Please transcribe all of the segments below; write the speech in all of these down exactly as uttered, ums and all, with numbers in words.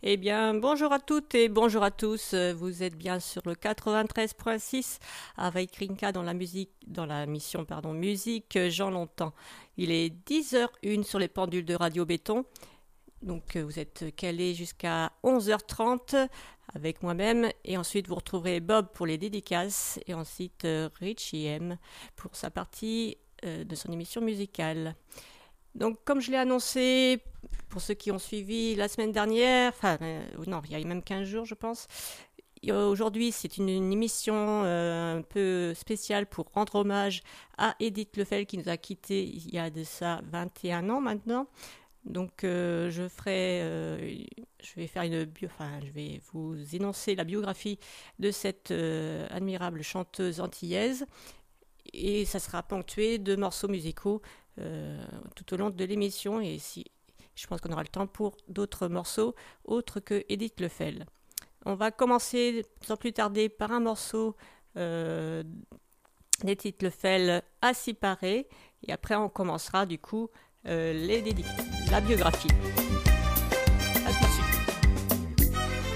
Eh bien, bonjour à toutes et bonjour à tous. Vous êtes bien sur le quatre-vingt-treize virgule six avec Rinka dans la musique, dans la mission pardon, musique Jean Longtemps. Il est dix heures une sur les pendules de Radio Béton. Donc vous êtes calés jusqu'à onze heures trente avec moi-même et ensuite vous retrouverez Bob pour les dédicaces et ensuite euh, Richie M pour sa partie euh, de son émission musicale. Donc comme je l'ai annoncé pour ceux qui ont suivi la semaine dernière, enfin euh, non, il y a même quinze jours je pense, aujourd'hui c'est une, une émission euh, un peu spéciale pour rendre hommage à Edith Lefel qui nous a quittés il y a de ça vingt et un ans maintenant. Donc euh, je ferai, euh, je vais faire une bio, enfin je vais vous énoncer la biographie de cette euh, admirable chanteuse antillaise et ça sera ponctué de morceaux musicaux euh, tout au long de l'émission et si je pense qu'on aura le temps pour d'autres morceaux autres que Edith Lefel. On va commencer sans plus tarder par un morceau euh, d'Edith Lefel, Assis paré, et après on commencera du coup Euh, les dédicaces, la biographie. À tout de suite.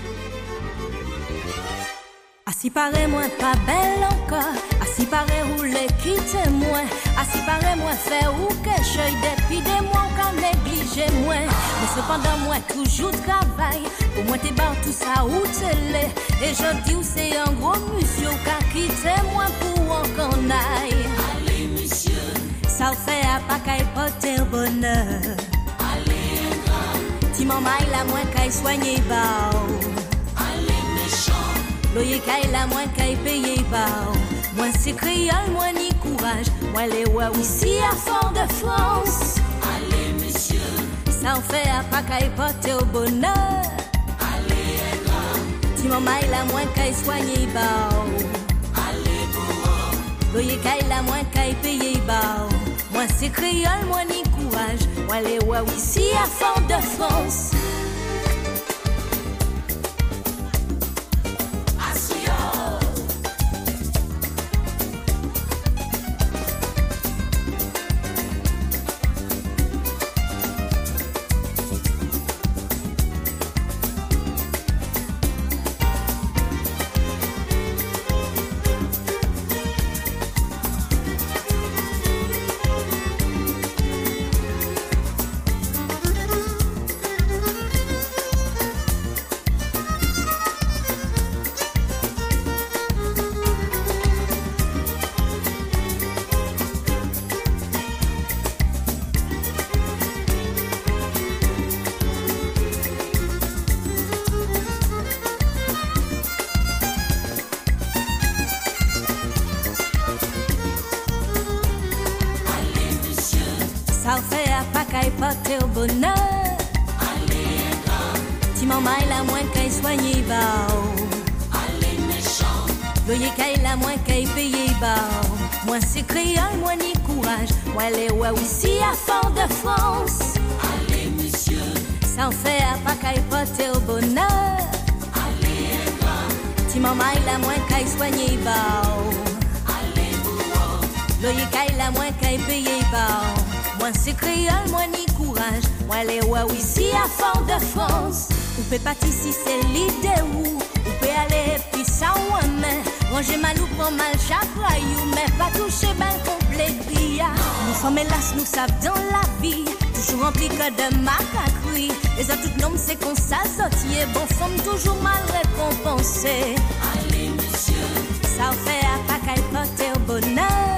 Assis paraît moi pas belle encore, assis paraît rouler quitte moi, assis paraît moi fait ou que j'aille depuis des mois qu'à négliger moi. Mais cependant moi toujours travail, pour moi t'es barre tout ça ou télé, et je dis c'est un gros monsieur qu'a quitté moi pour en qu'on aille. Allez monsieur. Ça fait à pas qu'à porter bonheur. Allez, grand. Ti maman il a moins qu'à soigner bao. Allez, méchant. Loyer qu'à la moins qu'à payer bao. Moi c'est créole, moi ni courage. Moi les ouais ici à fond de France. Allez, monsieur. Ça fait à pas qu'à porter bonheur. Allez, grand. Ti maman il a moins qu'à soigner bao. Allez, bourreau. Loyer qu'à la moins qu'à payer bao. Moi c'est créole, moi ni courage. Moi les ouais ici à fond de France. Ça fait à pas qu'à porter au bonheur. Allez, grand. Ti maman il a moins qu'à soigner bao. Allez, méchant. Loyer qu'à la moins qu'à payer bao. Moi c'est créole, moi ni courage. Moi les ouais ici à fond de France. Allez, monsieur. Ça fait à pas qu'à porter au bonheur. Allez, grand. Ti maman il a moins qu'à soigner bao. Allez, bourreau. Loyer qu'à la moins qu'à payer bao. Moi c'est créole, moi ni courage. Moi les ouais ici à fond de France. Ou peut pas ici c'est l'idée où ou peut aller puis ça ou mais ranger mal ou prend mal chapraillou mais pas toucher ben complet pria. Nous sommes hélas nous savons dans la vie toujours rempli que de macacruis. Les autres tout nom c'est qu'on ça sortier bon femme toujours mal récompensé. Allez monsieur. Ça fait à pas qu'à porter au bonheur.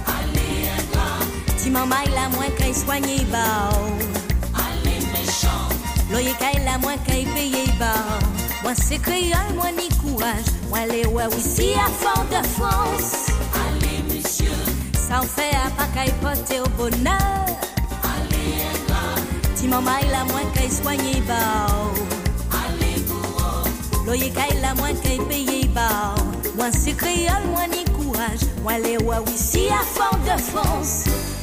Si maman il a moins qu'à soigner bao. Allez méchant. Loyer qu'à la moins qu'à payer bao. Moi c'est créole, moi ni courage. Moi les ouais ici à fond de France. Allez monsieur. Ça fait à pas qu'à porter au bonheur. Allez grand. Si maman il a moins qu'à soigner bao. Allez bourreau. Loyer qu'à la moins qu'à payer bao. Moi c'est créole, moi ni courage. Moi les ouais ici à fond de France.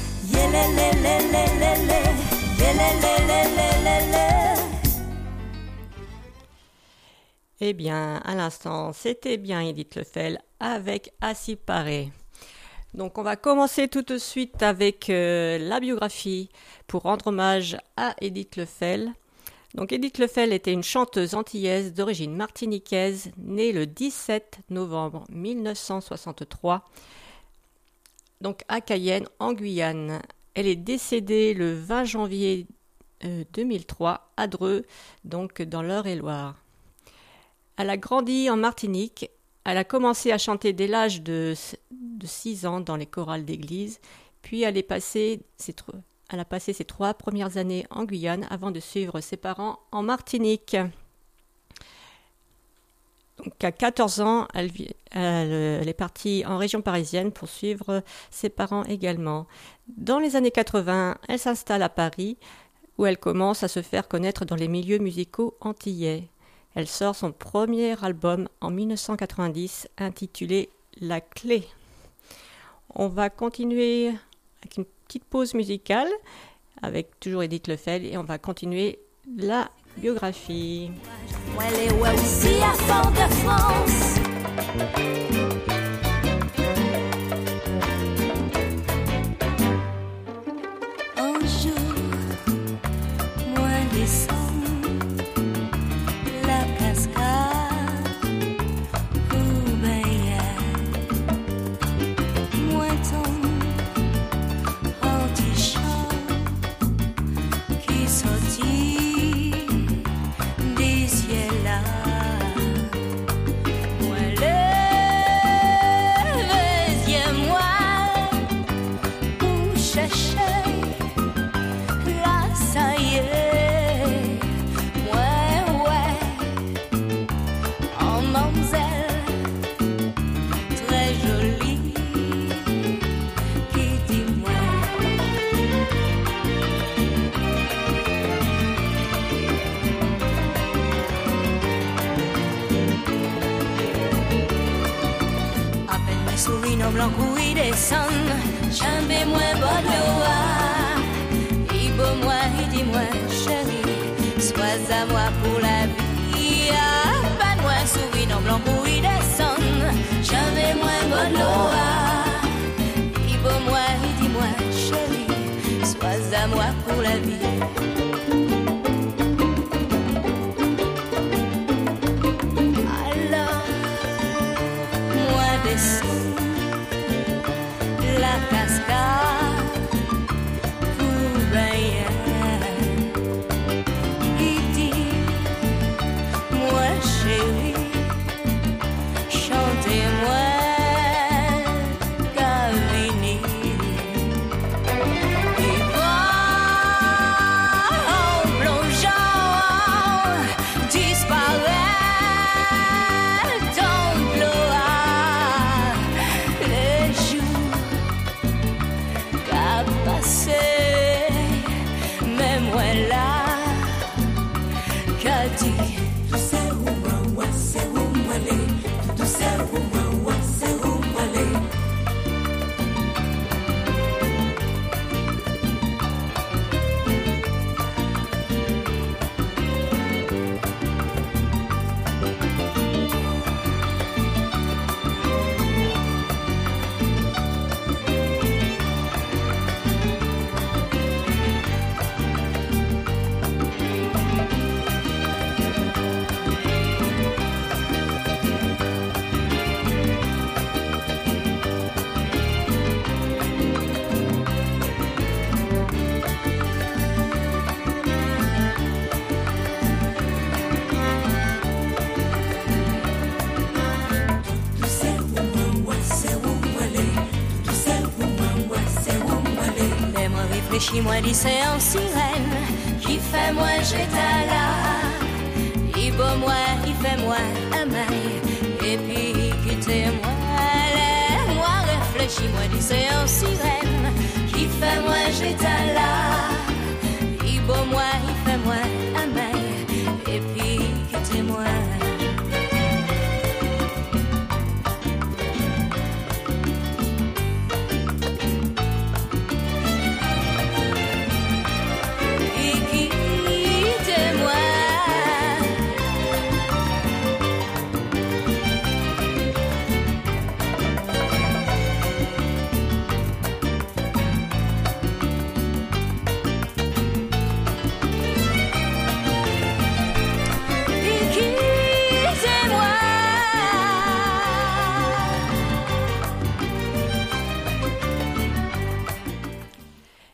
Eh bien, à l'instant, c'était bien Edith Lefel avec Assis paré. Donc, on va commencer tout de suite avec euh, la biographie pour rendre hommage à Edith Lefel. Donc Edith Lefel était une chanteuse antillaise d'origine martiniquaise, née le dix-sept novembre mille neuf cent soixante-trois, donc à Cayenne, en Guyane. Elle est décédée le vingt janvier deux mille trois à Dreux, donc dans l'Eure-et-Loire. Elle a grandi en Martinique. Elle a commencé à chanter dès l'âge de, de six ans dans les chorales d'église, puis elle, est passée, ses, elle a passé ses trois premières années en Guyane avant de suivre ses parents en Martinique. Donc à quatorze ans, elle, elle, elle est partie en région parisienne pour suivre ses parents également. Dans les années quatre-vingts, elle s'installe à Paris, où elle commence à se faire connaître dans les milieux musicaux antillais. Elle sort son premier album en mille neuf cent quatre-vingt-dix intitulé « La Clé ». On va continuer avec une petite pause musicale avec toujours Edith Lefel et on va continuer la biographie. Elle est aussi à Fort-de-France. Un jour, moi descends la cascade pour bailler. Moi tombe en t-shirt qui sortit des ciels là. Moi le moi pour chercher là ça y est. Moi ouais en mamzelle très jolie qui dit moi. À peine mes souris non blanc couille descend, jamais moins bonne loi. Il beau moi, il dit moi chérie, sois à moi pour la vie. À peine moins souris non blanc couille descend, jamais moins bonne loi. Il beau moi, il dit moi chérie, sois à moi pour la vie. Alors, moi descends la cascade pour bailler. Il dit, moi chérie, chantez-moi Gavini. Et moi, en plongeant, disparaît dans le gloire. Les jours qu'a passé, mais moi là, qu'a dit. Tout ça où moi, c'est où moi les. Tout ça où moi, c'est où moi les. Tout ça où moi, c'est où moi les. Tout ça où moi, c'est où moi les. Mais moi réfléchis, moi dis c'est en sirène qui fait moi j'étais là. Il beau moi, il fait moi un mail et puis quittez moi. Les moi réfléchis, moi dis c'est en sirène qui fait moi j'étais là. Il beau moi, il fait moi un mail et puis quittez moi. Et quittez-moi.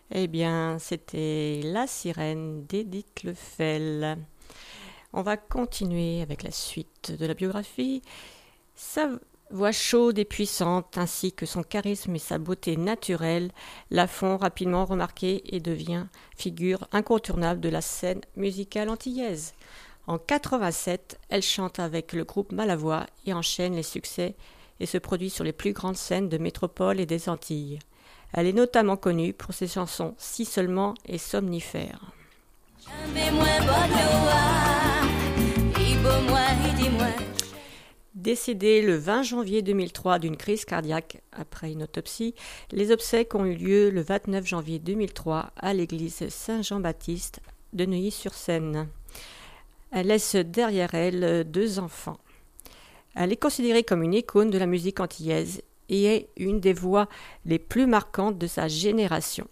Eh bien, c'était La Sirène d'Édith Lefel. On va continuer avec la suite de la biographie. Sa voix chaude et puissante, ainsi que son charisme et sa beauté naturelle, la font rapidement remarquer et devient figure incontournable de la scène musicale antillaise. En quatre-vingt-sept, elle chante avec le groupe Malavoie et enchaîne les succès et se produit sur les plus grandes scènes de métropole et des Antilles. Elle est notamment connue pour ses chansons Si seulement et Somnifère. Décédée le vingt janvier deux mille trois d'une crise cardiaque après une autopsie, les obsèques ont eu lieu le vingt-neuf janvier deux mille trois à l'église Saint-Jean-Baptiste de Neuilly-sur-Seine. Elle laisse derrière elle deux enfants. Elle est considérée comme une icône de la musique antillaise et est une des voix les plus marquantes de sa génération.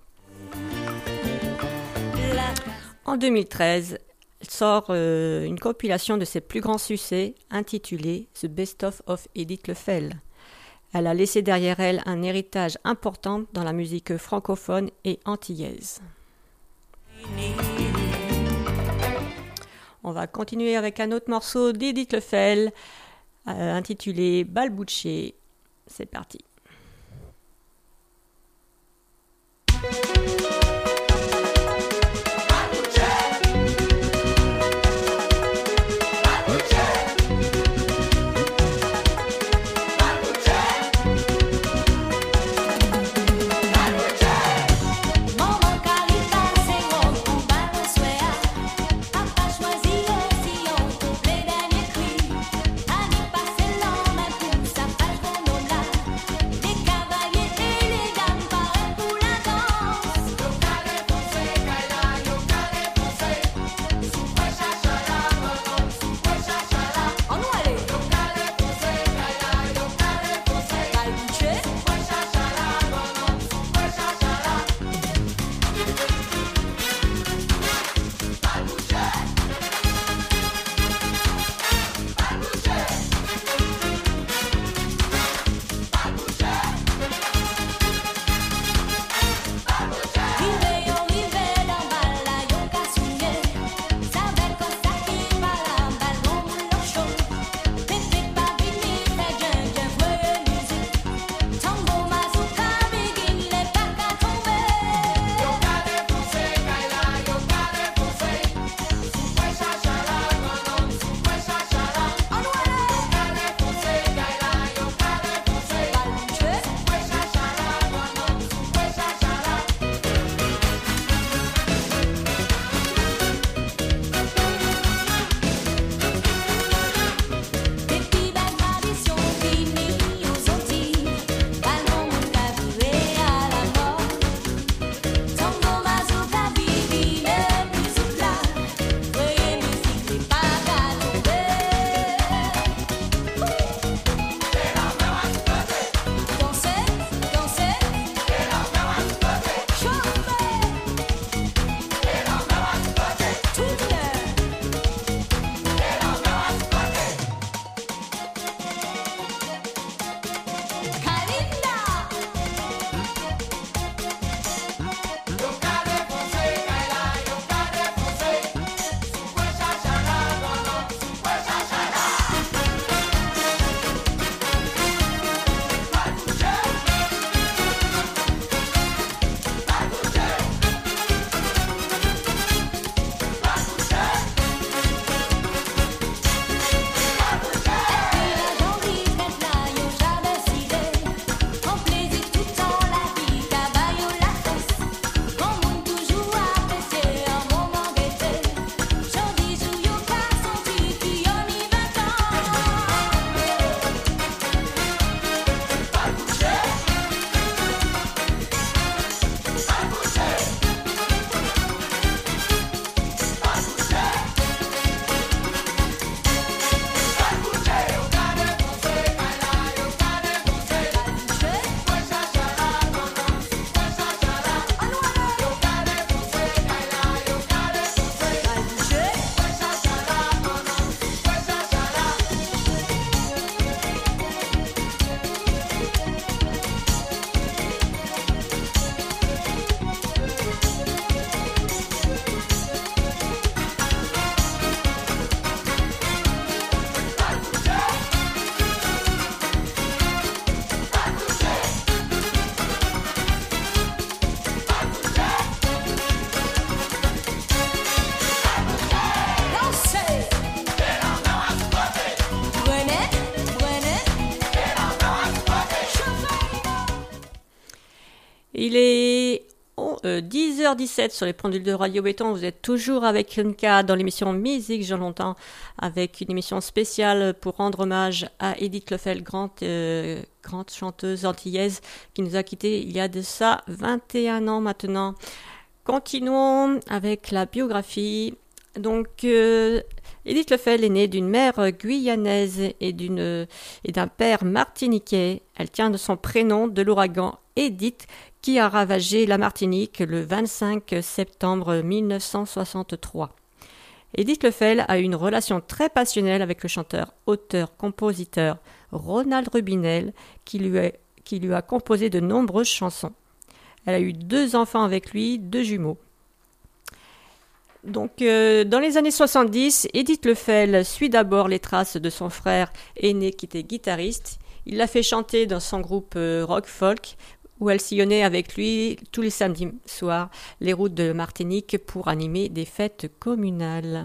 En deux mille treize, elle sort euh, une compilation de ses plus grands succès intitulée The Best of of Édith Lefel. Elle a laissé derrière elle un héritage important dans la musique francophone et antillaise. On va continuer avec un autre morceau d'Édith Lefel euh, intitulé Balbouché. C'est parti. Ani pase l'homme pour sa page de nos là. Il est oh, euh, dix heures dix-sept sur les pendules de Radio Béton. Vous êtes toujours avec Rinka dans l'émission Musique Jean Longtemps, avec une émission spéciale pour rendre hommage à Edith Lefel, grande, euh, grande chanteuse antillaise qui nous a quittés il y a de ça vingt et un ans maintenant. Continuons avec la biographie. Donc, euh, Edith Lefel est née d'une mère guyanaise et, d'une, et d'un père martiniquais. Elle tient de son prénom de l'ouragan Edith qui a ravagé la Martinique le vingt-cinq septembre mille neuf cent soixante-trois. Edith Lefel a eu une relation très passionnelle avec le chanteur, auteur, compositeur Ronald Rubinel qui lui a, qui lui a composé de nombreuses chansons. Elle a eu deux enfants avec lui, deux jumeaux. Donc, euh, dans les années soixante-dix, Edith Lefel suit d'abord les traces de son frère aîné qui était guitariste. Il l'a fait chanter dans son groupe euh, rock-folk, où elle sillonnait avec lui tous les samedis soirs les routes de Martinique pour animer des fêtes communales.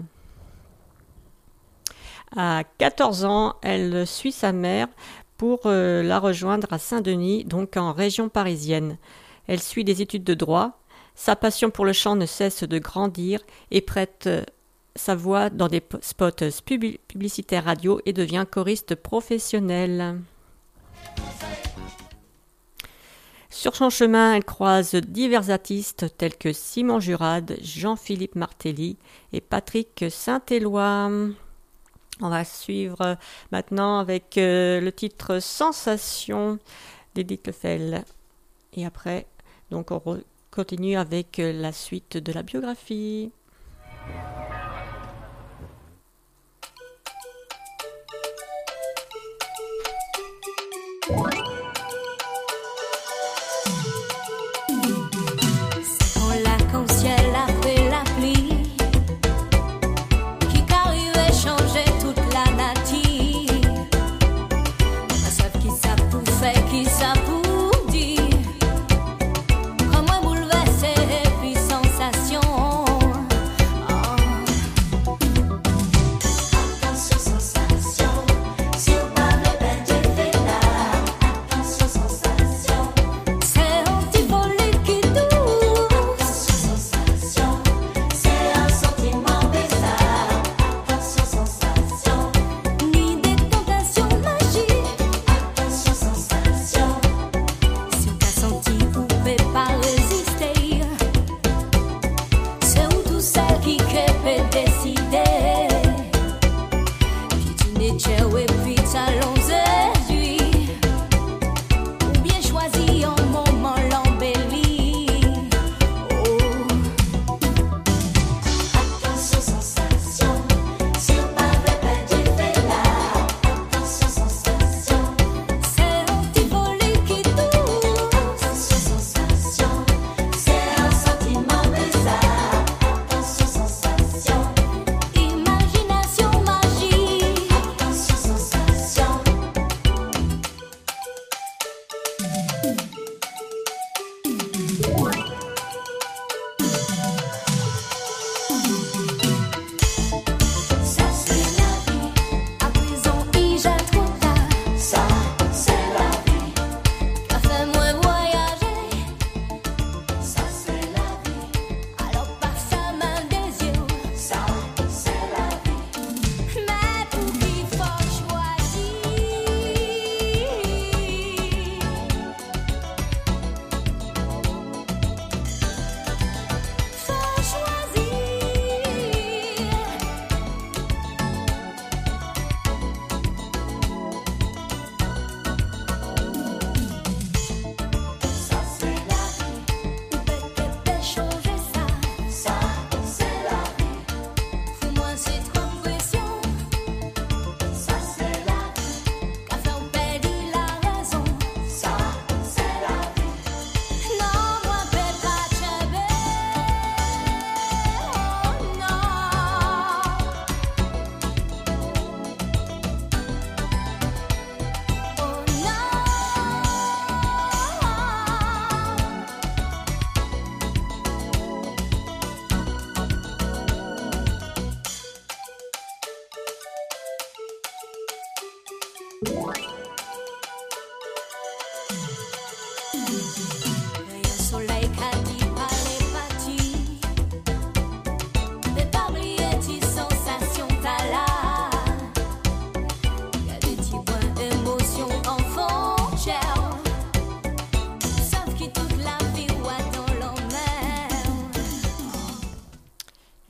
À quatorze ans, elle suit sa mère pour euh, la rejoindre à Saint-Denis, donc en région parisienne. Elle suit des études de droit. Sa passion pour le chant ne cesse de grandir et prête sa voix dans des spots publicitaires radio et devient choriste professionnelle. Sur son chemin, elle croise divers artistes tels que Simon Jurade, Jean-Philippe Martelly et Patrick Saint-Éloi. On va suivre maintenant avec le titre Sensation d'Edith Lefel. Et après, donc on re- continue avec la suite de la biographie. C'est quand l'arc-en-ciel a fait la pluie qui qu'arrivait changer toute la nature. Un seul qui s'appoufait, qui s'appoufait. Comment bouleverser puis sensation. Oh.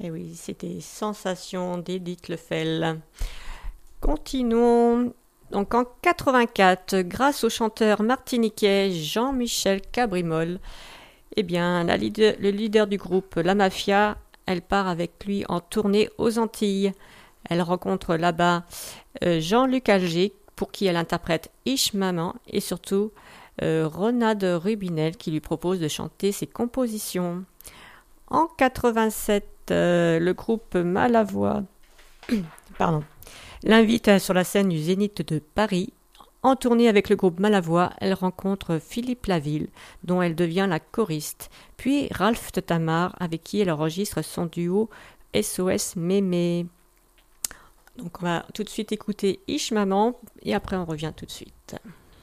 Et oui, c'était Sensation d'Edith Lefel. Continuons. Donc en quatre-vingt-quatre, grâce au chanteur martiniquais Jean-Michel Cabrimol, eh bien, la leader, le leader du groupe La Mafia, elle part avec lui en tournée aux Antilles. Elle rencontre là-bas euh, Jean-Luc Alger, pour qui elle interprète Ich Maman, et surtout euh, Ronald Rubinel, qui lui propose de chanter ses compositions. En quatre-vingt-sept, euh, le groupe Malavoie pardon, l'invite sur la scène du Zénith de Paris. En tournée avec le groupe Malavoie, elle rencontre Philippe Laville, dont elle devient la choriste, puis Ralph Tetamar, avec qui elle enregistre son duo S O S Mémé. Donc on va tout de suite écouter Ich Maman, et après on revient tout de suite.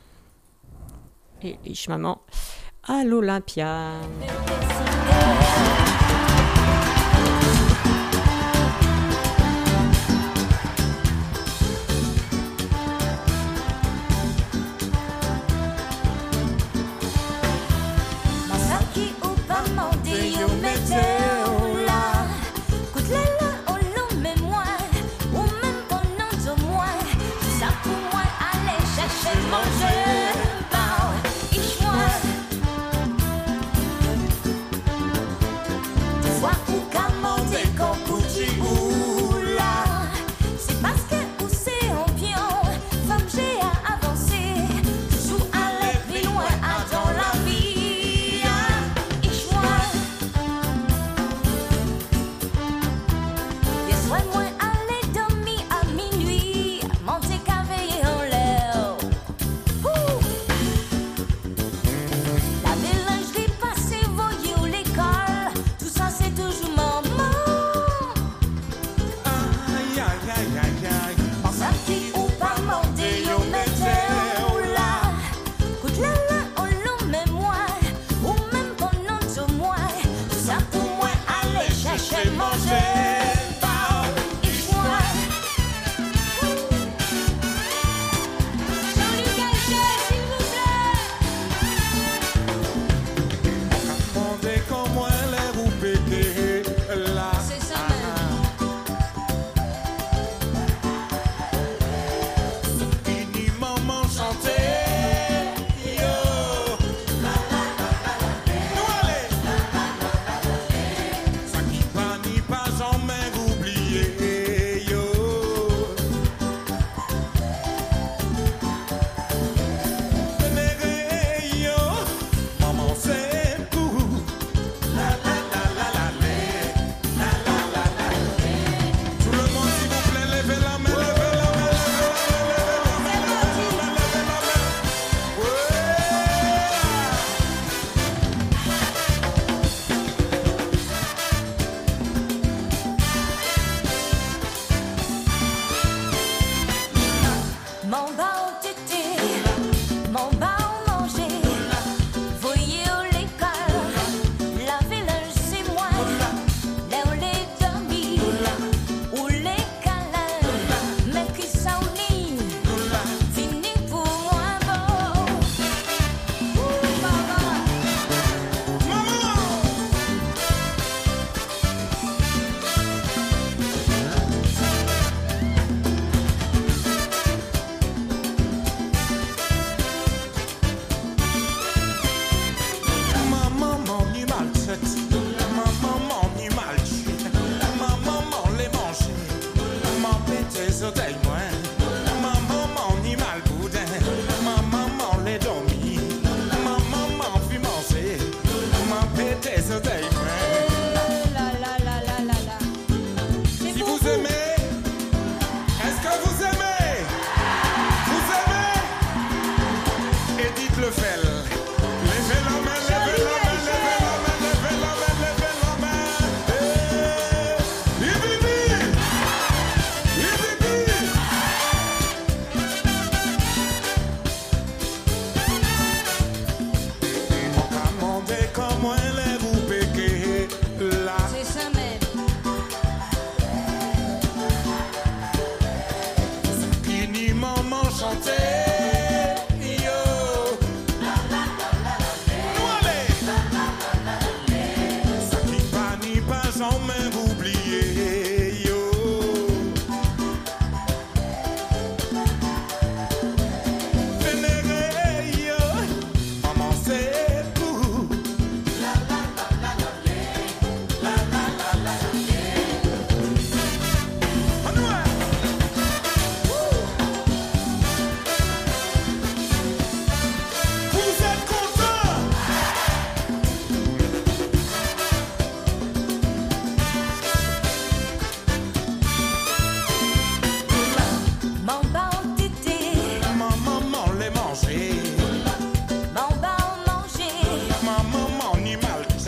Et Ich Maman à l'Olympia. La mélangerie passée, voyez l'école, tout ça c'est toujours mon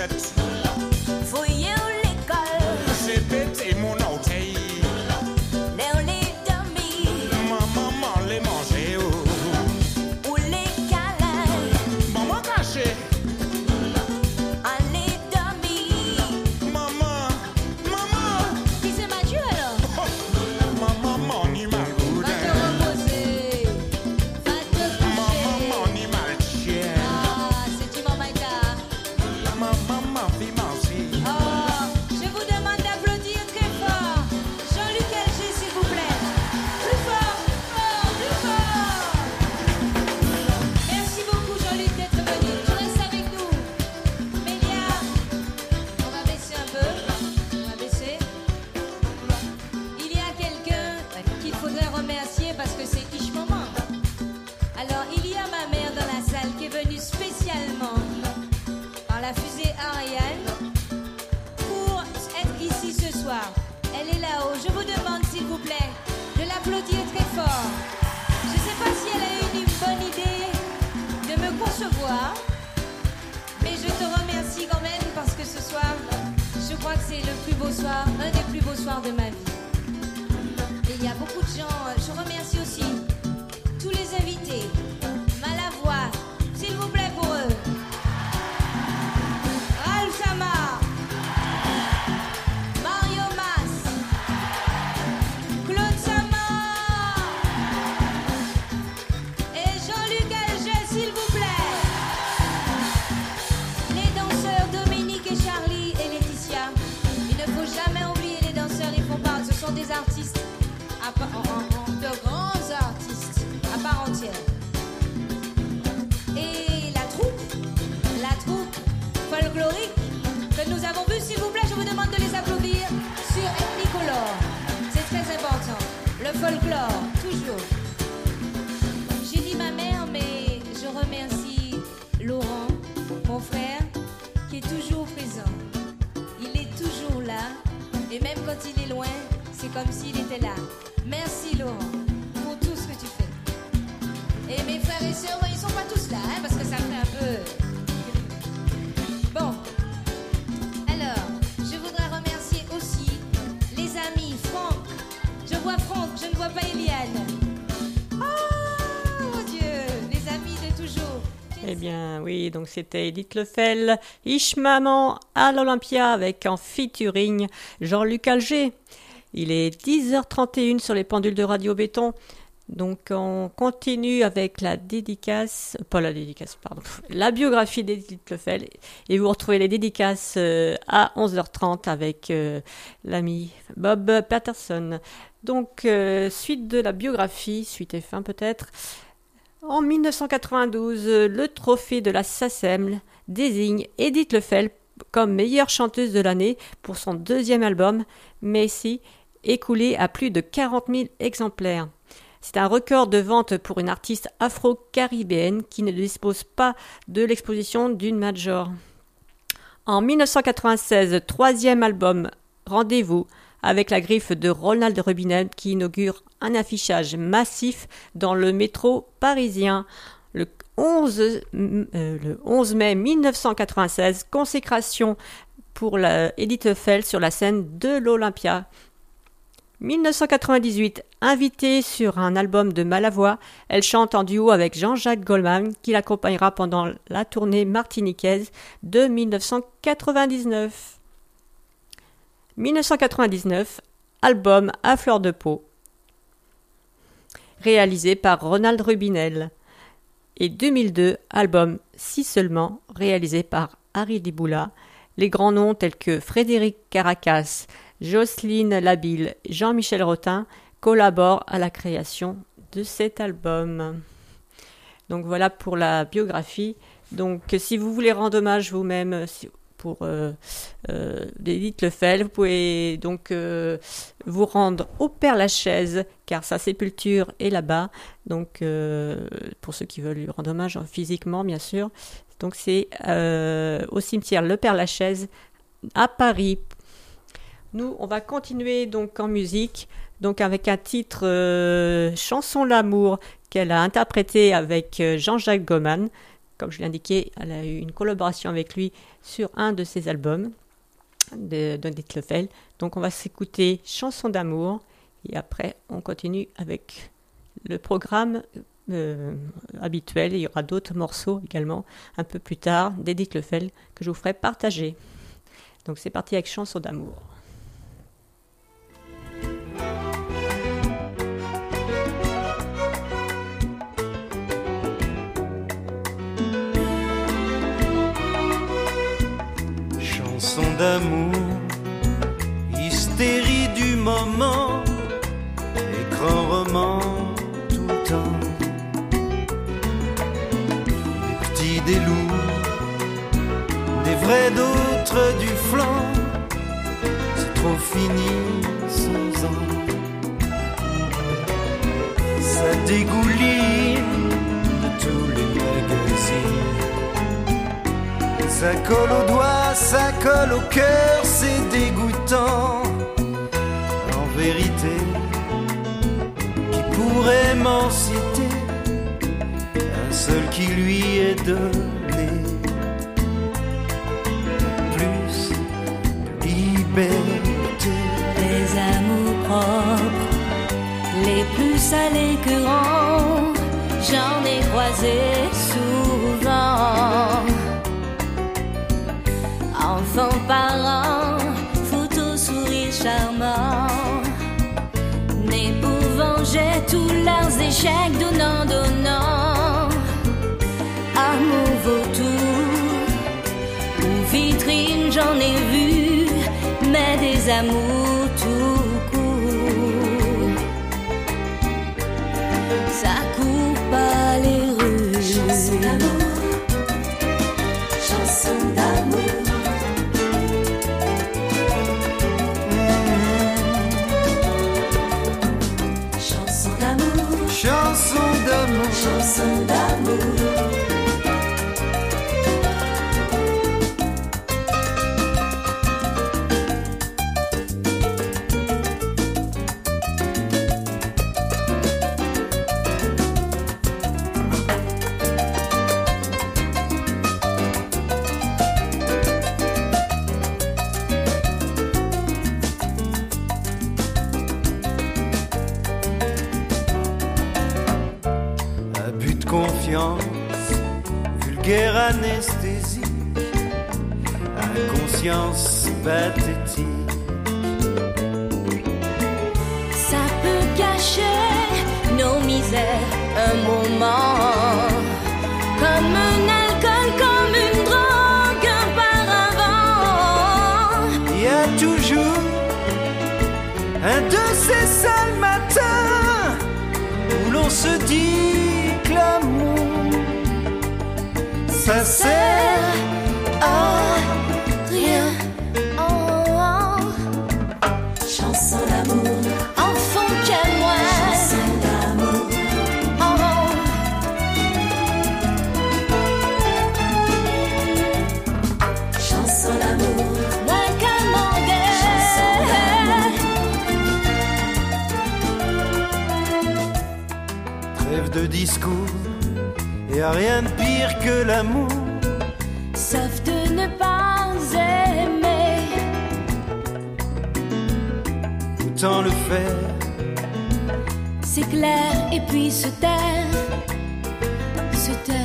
cassette. Fouillé ou l'école, J'ai pété mon orteil. les on les dormi, Ma maman les mangeait. Oh. ou les câlins, Maman caché. on les dormi. Maman, maman. Qui c'est Mathieu alors? Oh. Ma maman ni mal Va te boudin. reposer, va te Ma maman coucher. ni mal chien. Ah, c'est du mamaïda. Ma maman vit manger. Oh, je vous demande d'applaudir très fort. Jean-Luc Alger, s'il vous plaît. Plus fort, plus fort, plus fort. Merci beaucoup, Jean-Luc, d'être venu. Tu restes avec nous. Mélia, on va baisser un peu. On va baisser. Il y a quelqu'un qu'il faudrait remercier parce que c'est Ish Maman. Alors, il y a ma mère dans la salle qui est venue spécialement par la fusée Ariane pour être ici ce soir. Elle est là-haut. Je vous demande, s'il vous plaît, de l'applaudir très fort. Je ne sais pas si elle a eu une bonne idée de me concevoir, mais je te remercie quand même parce que ce soir, je crois que c'est le plus beau soir, un des plus beaux soirs de ma vie. Et il y a beaucoup de gens. Je remercie aussi tous les invités. Malavoie, s'il vous plaît pour eux. Ralph Samar, Mario Mas, Claude Samar et Jean-Luc Alger, s'il vous plaît. Les danseurs Dominique et Charlie et Laetitia. Il ne faut jamais oublier les danseurs, les font part. Ce sont des artistes, à part- en- en- en- de grands artistes à part entière. Et la troupe, la troupe folklorique que nous avons vue, s'il vous plaît, je vous demande de les applaudir sur Ethnicolor. C'est très important. Le folklore, toujours. J'ai dit ma mère, mais je remercie Laurent, mon frère, qui est toujours présent. Il est toujours là, et même quand il est loin, c'est comme s'il était là. Merci Laurent pour tout ce que tu fais. Et mes frères et sœurs, ils sont pas tous là, hein, parce que ça fait un peu. Bon. Alors, je voudrais remercier aussi les amis Franck. Je vois Franck, je ne vois pas Eliane. Oh mon Dieu, les amis de toujours. Eh bien, oui, donc c'était Edith Lefel, Ish Maman à l'Olympia avec en featuring Jean-Luc Alger. Il est dix heures trente et une sur les pendules de Radio Béton. Donc, on continue avec la dédicace, pas la dédicace, pardon, la biographie d'Edith Lefel. Et vous retrouvez les dédicaces euh, à onze heures trente avec euh, l'ami Bob Patterson. Donc, euh, suite de la biographie, suite F un peut-être. En mille neuf cent quatre-vingt-douze, le trophée de la SACEM désigne Edith Lefel comme meilleure chanteuse de l'année pour son deuxième album, Messi, écoulé à plus de quarante mille exemplaires. C'est un record de vente pour une artiste afro-caribéenne qui ne dispose pas de l'exposition d'une major. En mille neuf cent quatre-vingt-seize, troisième album, Rendez-vous, avec la griffe de Ronald Rubinel qui inaugure un affichage massif dans le métro parisien. Le onze, euh, le onze mai mille neuf cent quatre-vingt-seize, consécration pour la Edith Lefel sur la scène de l'Olympia. mille neuf cent quatre-vingt-dix-huit, invitée sur un album de Malavoie, elle chante en duo avec Jean-Jacques Goldman qui l'accompagnera pendant la tournée martiniquaise de mille neuf cent quatre-vingt-dix-neuf. mille neuf cent quatre-vingt-dix-neuf, album à fleur de peau, réalisé par Ronald Rubinel. Et deux mille deux, album Si seulement, réalisé par Harry Diboula. Les grands noms tels que Frédéric Caracas, Jocelyne Labille, Jean-Michel Rotin collaborent à la création de cet album. Donc voilà pour la biographie. Donc si vous voulez rendre hommage vous-même pour euh, euh, Edith Lefel, vous pouvez donc euh, vous rendre au Père-Lachaise car sa sépulture est là-bas. Donc euh, pour ceux qui veulent lui rendre hommage physiquement bien sûr. Donc c'est euh, au cimetière Le Père-Lachaise à Paris. Nous, on va continuer donc en musique, donc avec un titre euh, Chanson l'amour qu'elle a interprété avec Jean-Jacques Goldman. comme je l'ai indiqué, elle a eu une collaboration avec lui sur un de ses albums de Edith Lefel. Donc on va s'écouter Chanson d'amour et après on continue avec le programme euh, habituel. Il y aura d'autres morceaux également un peu plus tard d'Edith Lefel que je vous ferai partager. Donc c'est parti avec Chanson d'amour. Chanson d'amour, hystérie du moment, écran roman tout le temps. Des petits, des lourds, des vrais, d'autres du flanc. C'est trop fini sans an. Ça dégouline de tous les magazines. Ça colle aux doigts, ça colle au cœur, c'est dégoûtant. En vérité, qui pourrait m'en citer un seul qui lui est donné plus de liberté. Les amours propres, les plus salés que rangs, j'en ai croisé souvent. Enfants, parents, photos, sourires charmants, nés pour venger tous leurs échecs, donnant, donnant. Amour vautour ou vitrine, j'en ai vu, mais des amours tout court. Ça court pas les rues. Chanson d'amour, chanson d'amour. Chanson d'amour, chanson d'amour. vulgaire anesthésique, inconscience pathétique. Ça peut cacher nos misères un moment, comme un alcool, comme une drogue, un paravent. Il y a toujours un de ces sales matins où l'on se dit que l'amour ça sert à rien. Oh, oh. Chanson d'amour, enfant qu'à moi. Chanson d'amour, oh, oh. Chanson d'amour, moi qu'à mon cœur. Trêve de discours. Y a rien de pire que l'amour, sauf de ne pas aimer. Autant le faire, c'est clair, et puis se taire, se taire.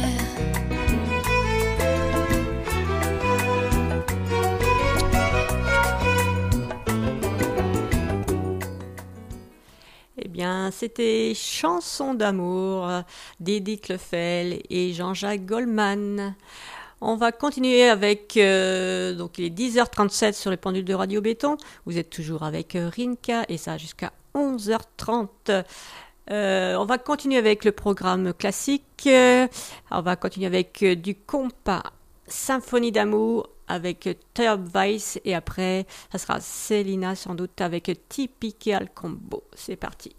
Eh bien, c'était Chanson d'amour d'Edith Lefel et Jean-Jacques Goldman. On va continuer avec, euh, donc il est dix heures trente-sept sur les pendules de Radio Béton. Vous êtes toujours avec Rinka et ça jusqu'à onze heures trente. Euh, on va continuer avec le programme classique. Euh, on va continuer avec euh, du compas, Symphonie d'amour avec Third Vice et après, ça sera Célina sans doute avec Typical Combo. C'est parti.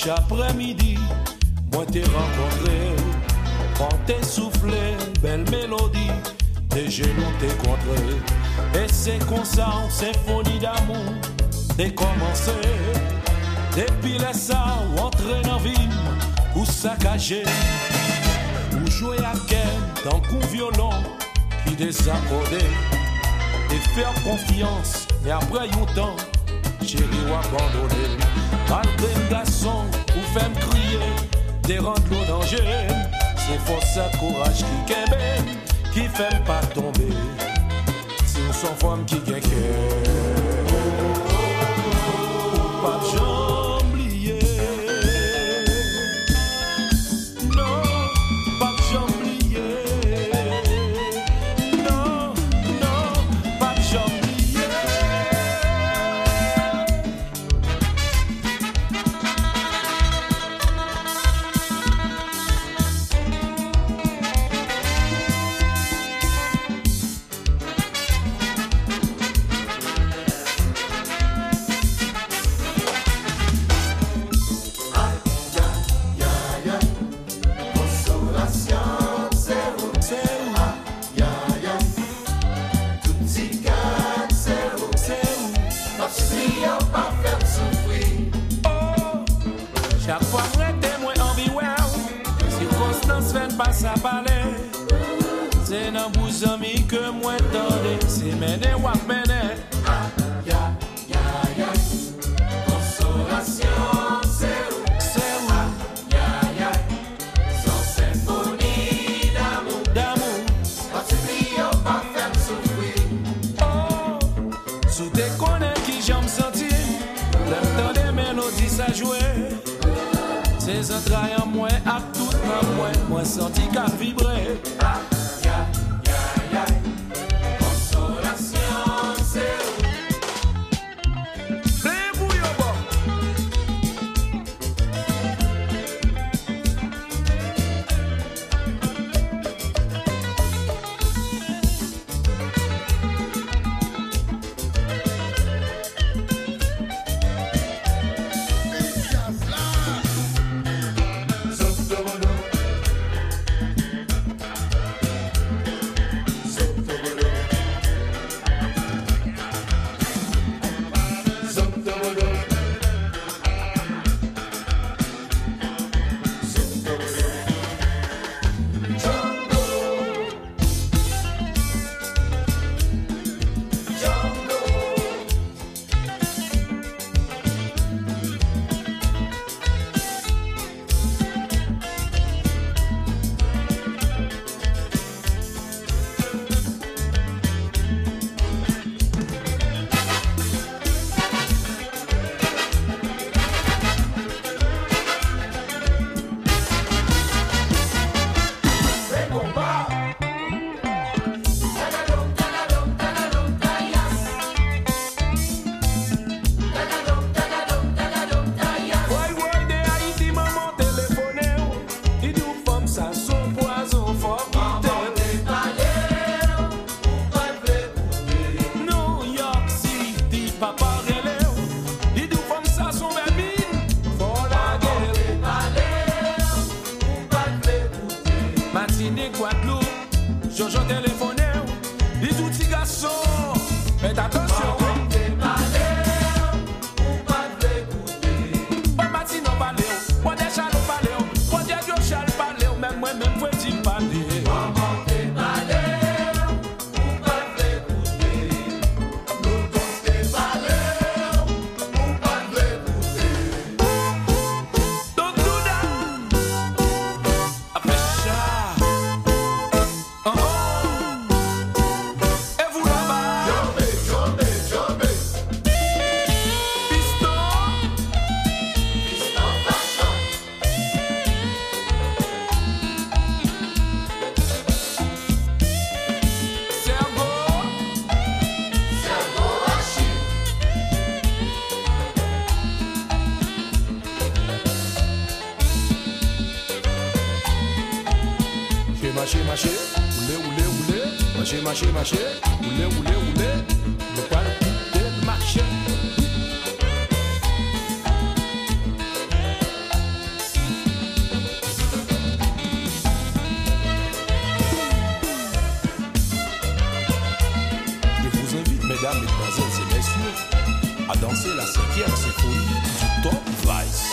après-midi, moi t'ai rencontré. Quand t'es soufflé, belle mélodie, tes genoux t'es contré. Et c'est comme ça, en symphonie d'amour, t'es commencé. Depuis les ça, ou entrer dans la ville, ou saccager, ou jouer à quel, dans coup violon, qui désaccordé. Et faire confiance, et après un temps, chérie ou abandonné. Malgré le garçon, ou fait me crier, des rendre l'eau danger. C'est force courage qui kembe, qui fait pas tomber. Si on s'en femme qui gagne cœur, ou pas j'oublier. Non, pas j'oublier. Non, non, pas j'oublier. Chaque fois que je moi envie, circonstance fait pas sa palais. C'est dans vos amis que moi tendais, c'est mené ou à mener. Aïe, aïe, aïe, aïe, consolation, c'est où, c'est où. Aïe, aïe, aïe, sans symphonie d'amour, d'amour. Quand tu brilles, pas faire souffrir. Oh, sous tes connais qui j'aime sentir, le temps des mélodies ça jouer. Ces entrailles en moi, à tout en moi, moi senti qu'à vibrer. Aïe, aïe, aïe, aïe, consolation, c'est où. Les bouillons bon. Jojo téléphoné, il tout petit garçon, faites attention. Marcher, marcher, oulé, oulé, oulé, marcher, marcher, marcher, oulé, oulé, oulé, ne pas quitter le marché. Mesdames, mesdemoiselles et messieurs, à danser la cinquième symphonie du Top Vice.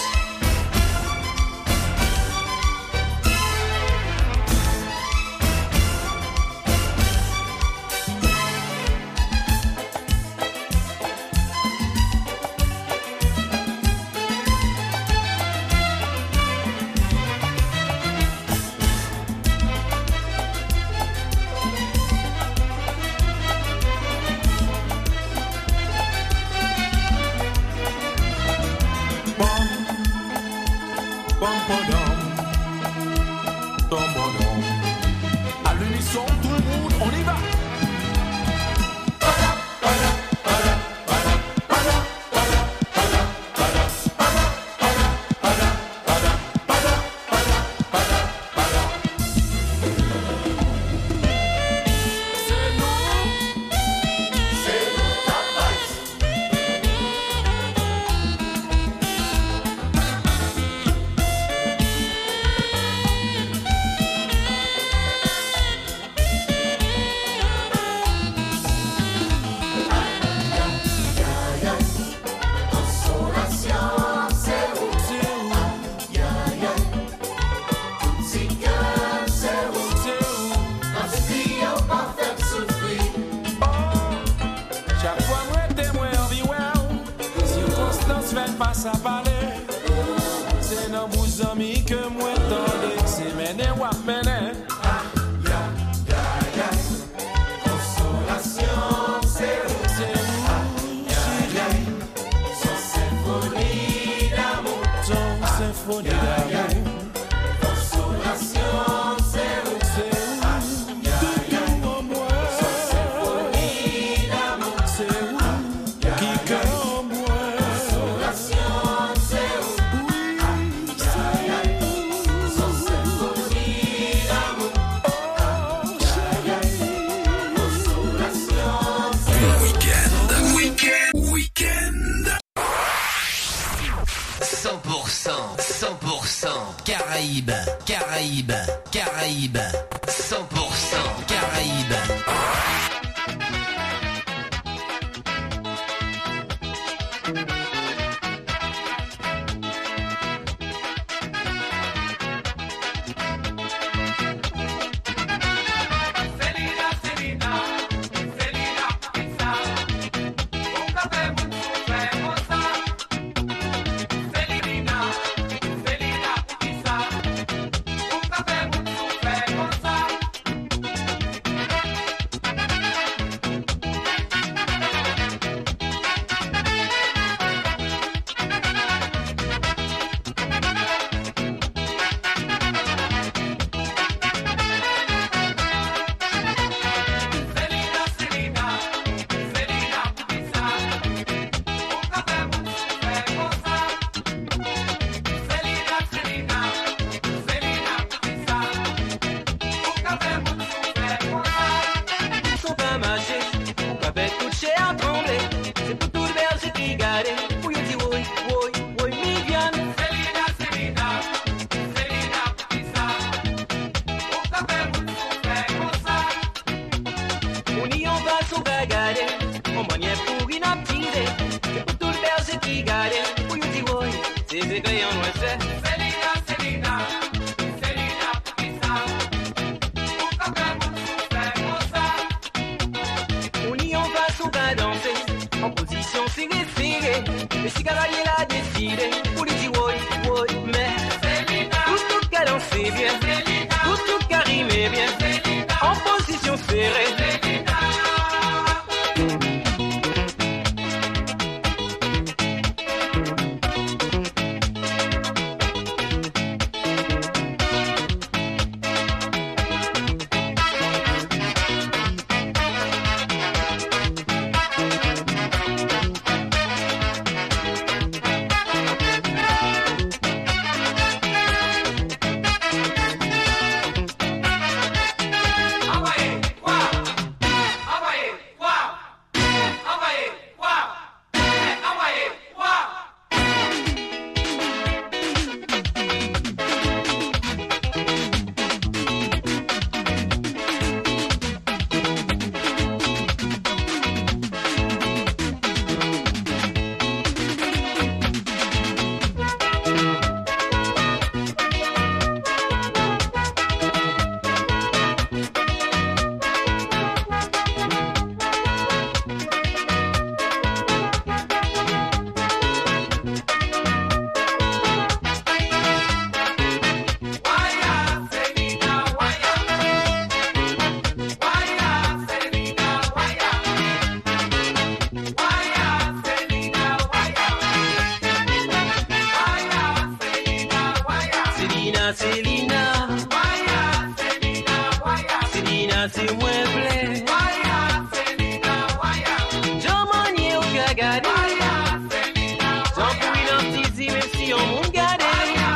gade. Jan pou in an ti zi men si yon moun gade.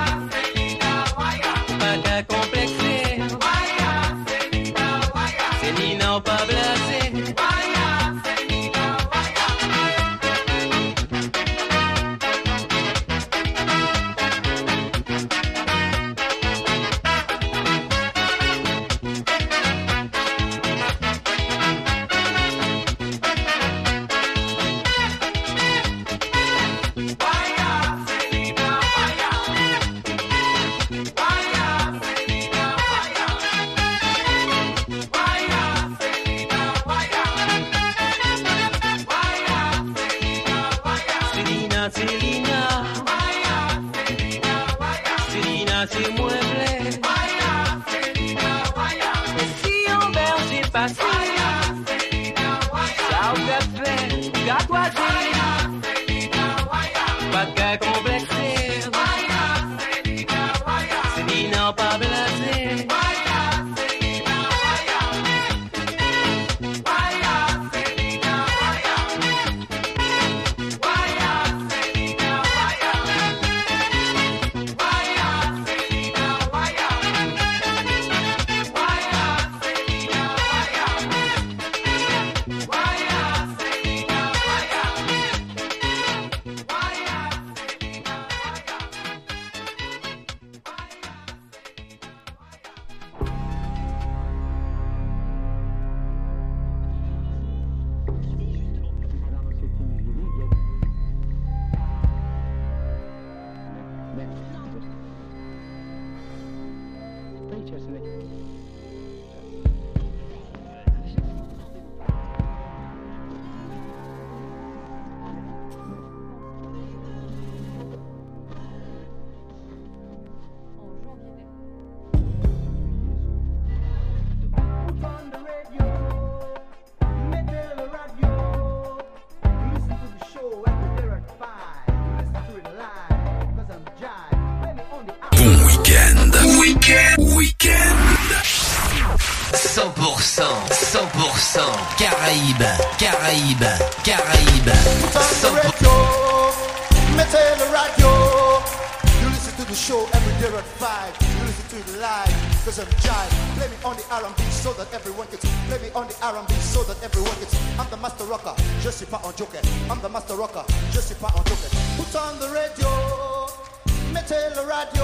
Pa ka komplekse. Se ni nan pa blase. Caraïbes, Caraïbes, Caraïbes. Put on the radio, me tell the radio. You listen to the show every day at five. You listen to the live, cause I'm jive. Play me on the R and B so that everyone gets it. Play me on the R and B so that everyone gets it. I'm the master rocker, je suis pas un joker. I'm the master rocker, je suis pas un joker. Put on the radio, me tell the radio.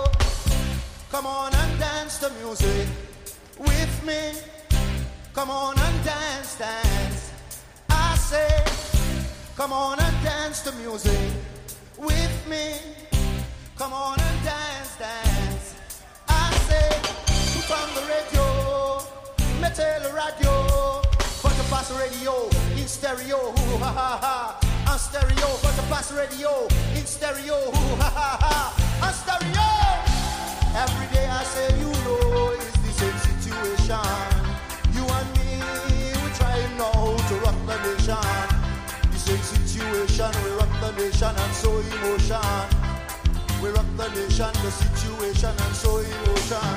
Come on and dance the music with me. Come on and dance, dance. I say, come on and dance the music with me. Come on and dance, dance. I say, put on the radio, me tell the radio. But the pass radio in stereo, hoo ha ha ha. On stereo, but the pass radio in stereo, hoo ha ha ha. On stereo. Every day I say, you know, it's the same situation. You and me, we trying now to rock the nation. The same situation, we rock the nation and so emotion. We rock the nation, the situation and so emotion.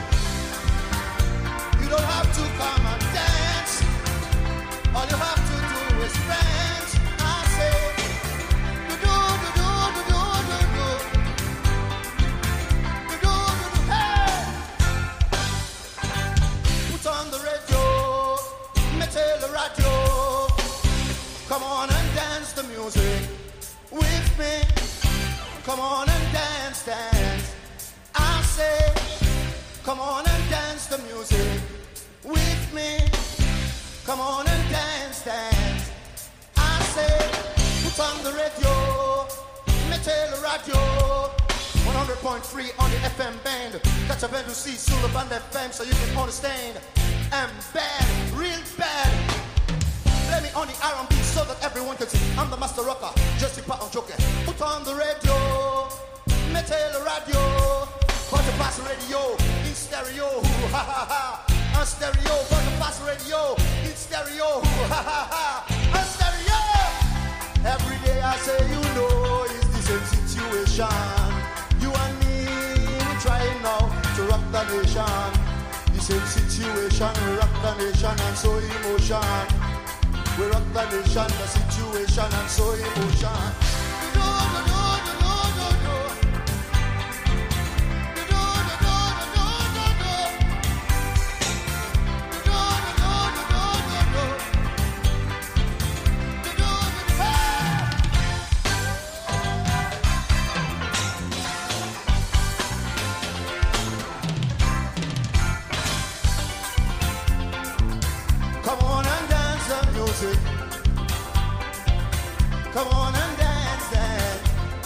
You don't have to come and dance. All you have to do is dance. I say, do do do do do do do do do do do hey. Put on the radio. Tell the radio, come on and dance the music with me. Come on and dance, dance. I say, come on and dance the music with me. Come on and dance, dance. I say, put on the radio, me tell the radio. one hundred point three on the F M band. Catch a band to see Sullivan F M so you can understand. I'm bad, real bad. Play me on the R and B so that everyone can see. I'm the master rocker, just a part of joker. Put on the radio, me tell the radio. Cut the pass radio in stereo, hoo ha ha ha. On stereo, cut the pass radio in stereo, hoo ha ha ha. On stereo. Every day I say, you know, it's the same situation. You and me, we trying now to rock the nation. The same situation, we rock the nation and so emotion. We rock the nation, the situation devotion and so emotion. Do, do, do, do, do, do, do. Do, do, do, do, do, do, do. Do, do, do, do, do, do. Do, do, do, hey. Come on and dance the music. Come on and dance, dance.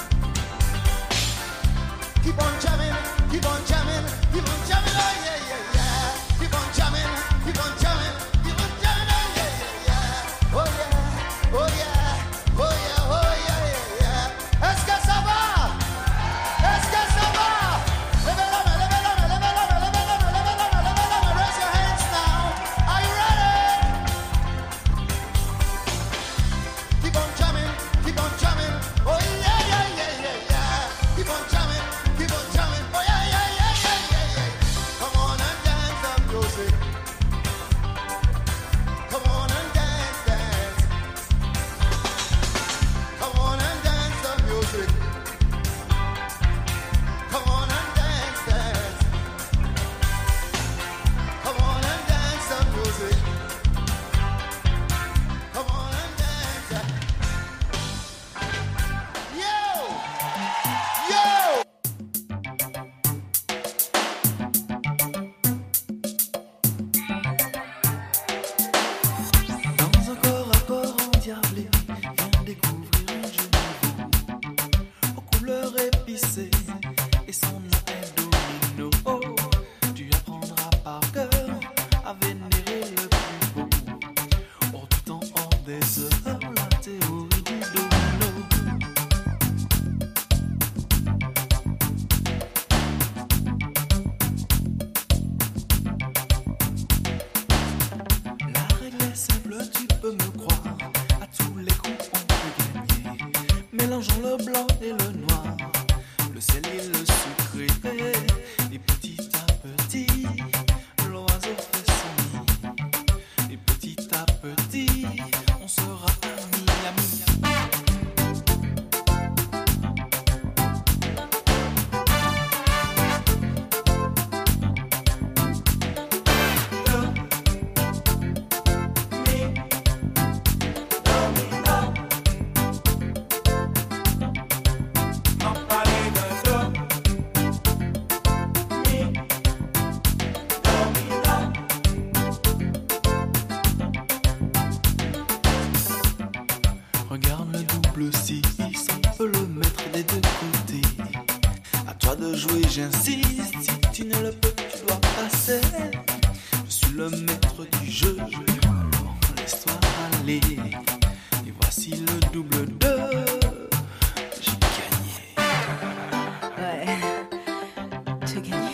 Keep on jamming, keep on jamming, keep on jamming, oh yeah, yeah, yeah. Keep on jamming, keep on jamming, keep on jamming, oh yeah, yeah, yeah. Oh yeah, oh yeah, oh yeah, oh yeah, yeah, yeah. Est-ce que ça va? Est-ce que ça va? Levez la main, levez la main, levez la main, levez la main, levez la main, levez la main. Raise your hands now. Are you ready? Keep on jamming, keep on jamming. Oh yeah, yeah, yeah, yeah, yeah. Keep on jamming, keep on jamming. Oh yeah, yeah, yeah, yeah, yeah, yeah. Come on and dance the music. Come on and dance, dance. Come on and dance the music. Come on and dance, dance. Come on and dance the music. Come on and dance. Yo! Yo! Dans un corps à corps endiablé, viens découvrir un jeu nouveau, aux couleurs épicées, et son nom est Domino. Oh, tu apprendras par cœur à vénérer le plus beau, hors du temps, hors des heures, la théorie du domino. La règle est simple, tu peux me croire. À tous les coups, on peut gagner. Mélangeons le blanc et le noir, le sel et le sucré. Et petit à petit, l'oiseau fait son nid. Et petit à petit, on sera amis, amis. Regarde le double six, on peut le mettre des deux côtés. À toi de jouer, j'insiste. Si tu ne le peux, tu dois passer. Je suis le maître du jeu, alors laisse-toi aller. Et voici le double deux. J'ai gagné. Ouais, j'ai gagné.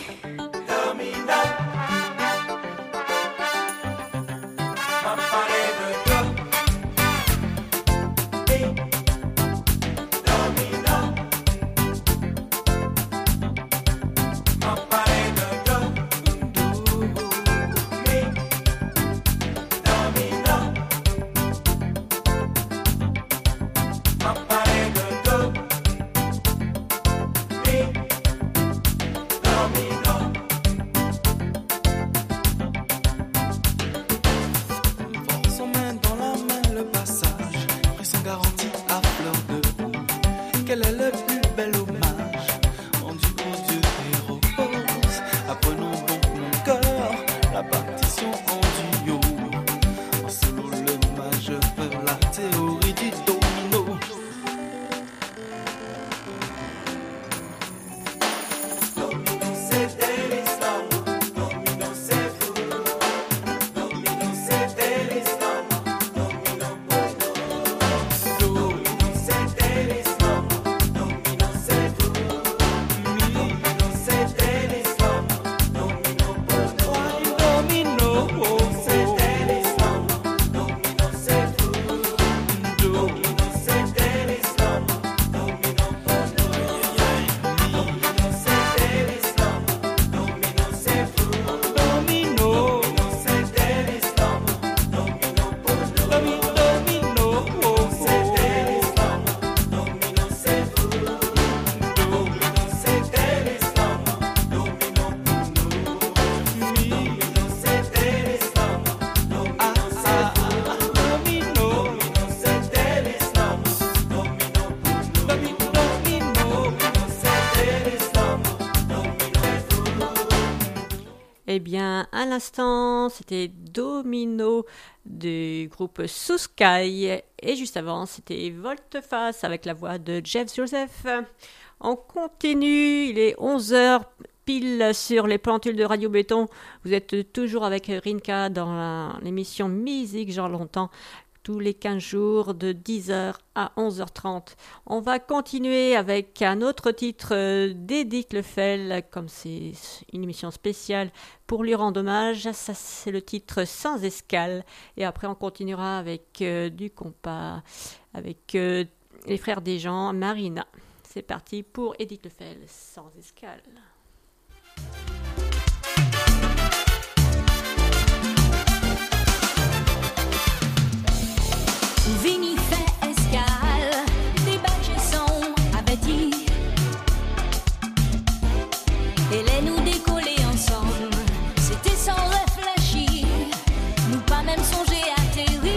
Force main dans la main le passage, pression garantie à fleur de peau. Quel est le plus bel hommage rendu aux dieux héros? Apprenons donc mon cœur, la partition en duo. En solo le majeur, la théorie du domino. Domino c'est délicieux, domino c'est fou. Domino c'est délicieux, domino bono. Domino c'est délicieux, Eh bien, à l'instant, c'était Domino du groupe Sous Sky. Et juste avant, c'était Volte-Face avec la voix de Jeff Joseph. On continue, il est onze heures pile sur les plantules de Radio Béton. Vous êtes toujours avec Rinka dans la, l'émission Musique Jean Longtemps, tous les quinze jours de dix heures à onze heures trente. On va continuer avec un autre titre d'Edith Lefel, comme c'est une émission spéciale pour lui rendre hommage. Ça, c'est le titre Sans escale. Et après, on continuera avec euh, du compas, avec euh, les frères des gens, Marina. C'est parti pour Edith Lefel, Sans escale. Vini fait escale, des bâches sont abattis. Et les nous décoller ensemble, c'était sans réfléchir, nous pas même songer à atterrir.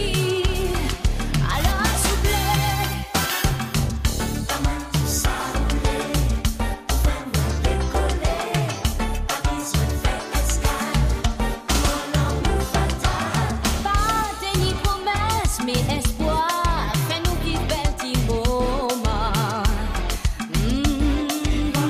Alors assouplez, ta main tout ça roulé, pour décoller, pas besoin de faire escale, pour l'amour fatal, pas tenir promesse, mais espoir, fais-nous vivre bel petit moment. Mmh.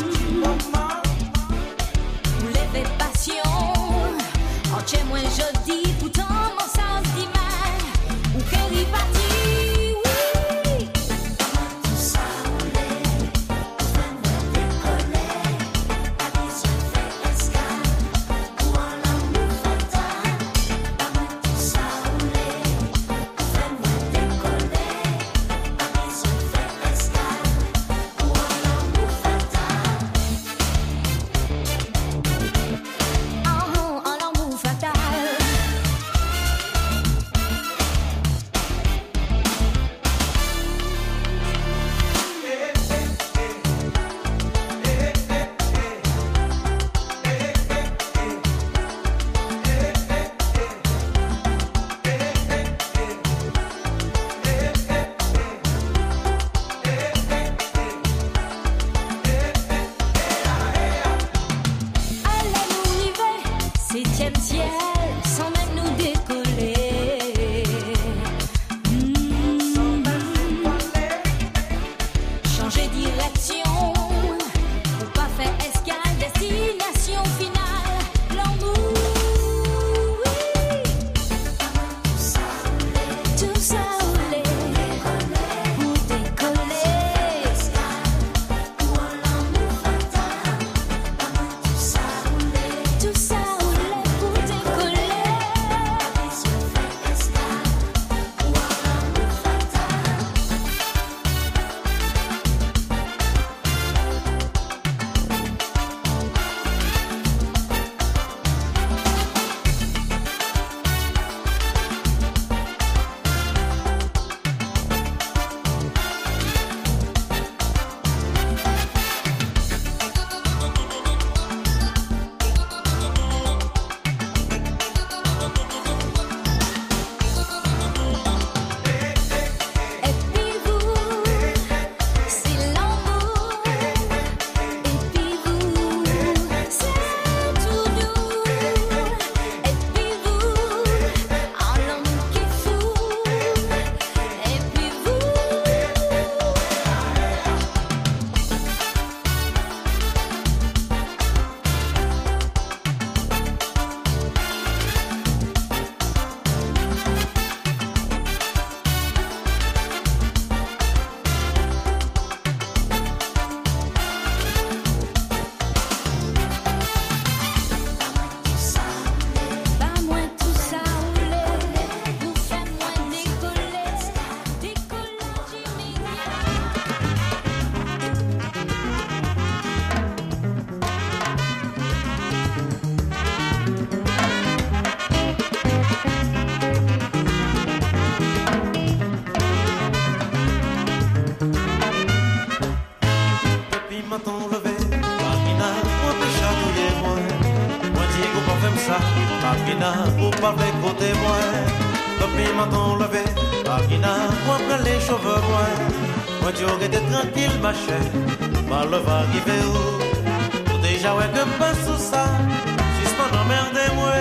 Vous levez passion, en tient moins jodi, pourtant mon sens d'image, ou qu'elle y partit, oui. Tout ça roulé, fais-moi décoller, pas besoin de faire escale, pour l'amour fatal. Tout ça roulé, fais-moi décoller, pas besoin de faire escale, pour l'amour fatal. Oh, en l'amour fatal. Allez-nous river, septième ciel, sans même nous décoller. Mmh. Changer direction, pour pas faire escale, destination finale, l'amour, oui. Tout ça roulé, tout ça roulé, pour décoller, pour l'amour fatal. Tout ça roulé, tout ça roulé, pour décoller, faire escale, pour l'amour fatal. Et puis vous, c'est l'amour. Et puis vous, c'est tout doux. Et puis vous, en l'amour qui est fou. Et puis vous. Pas moins tout ça roulé, vous faites moins décoller, décollage Depuis matin levé, Marina, moi peut chatouiller moi. Moi dis qu'on pas faire ça, Marina, pour parler côté moi. Depuis matin levé, Marina, moi prends les cheveux moi. Moi dis on était tranquille ma chère, mal le va arriver où. Pour déjà ouais que pas sous ça, suspend emmerdez-moi.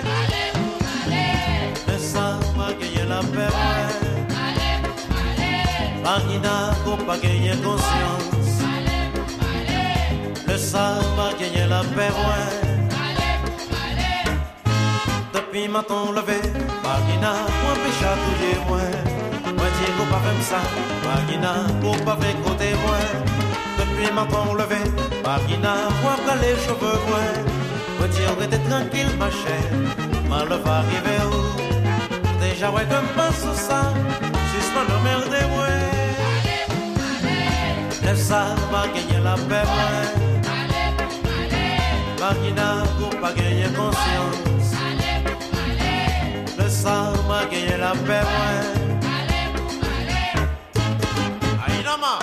Mais ça m'a gagné la paix. Marina, faut pas gagner conscience. Le ça m'a gagné la paix. Depuis matin levé, Marina, moi pécha tous les mois. Moi dis qu'on pas faire ça, Marina, pour pas faire côté moi. Depuis matin levé, Marina, moi pas les cheveux moi. Moi dis on était tranquille ma chère, mal va arriver où? Déjà ouais comme pas sur ça, suspend l'emmerdez moi. Laisse ça, m'a gagné la paix moi. Marina, pour pas gagner conscience. Le sang m'a gagné la paix moi. Aïe maman.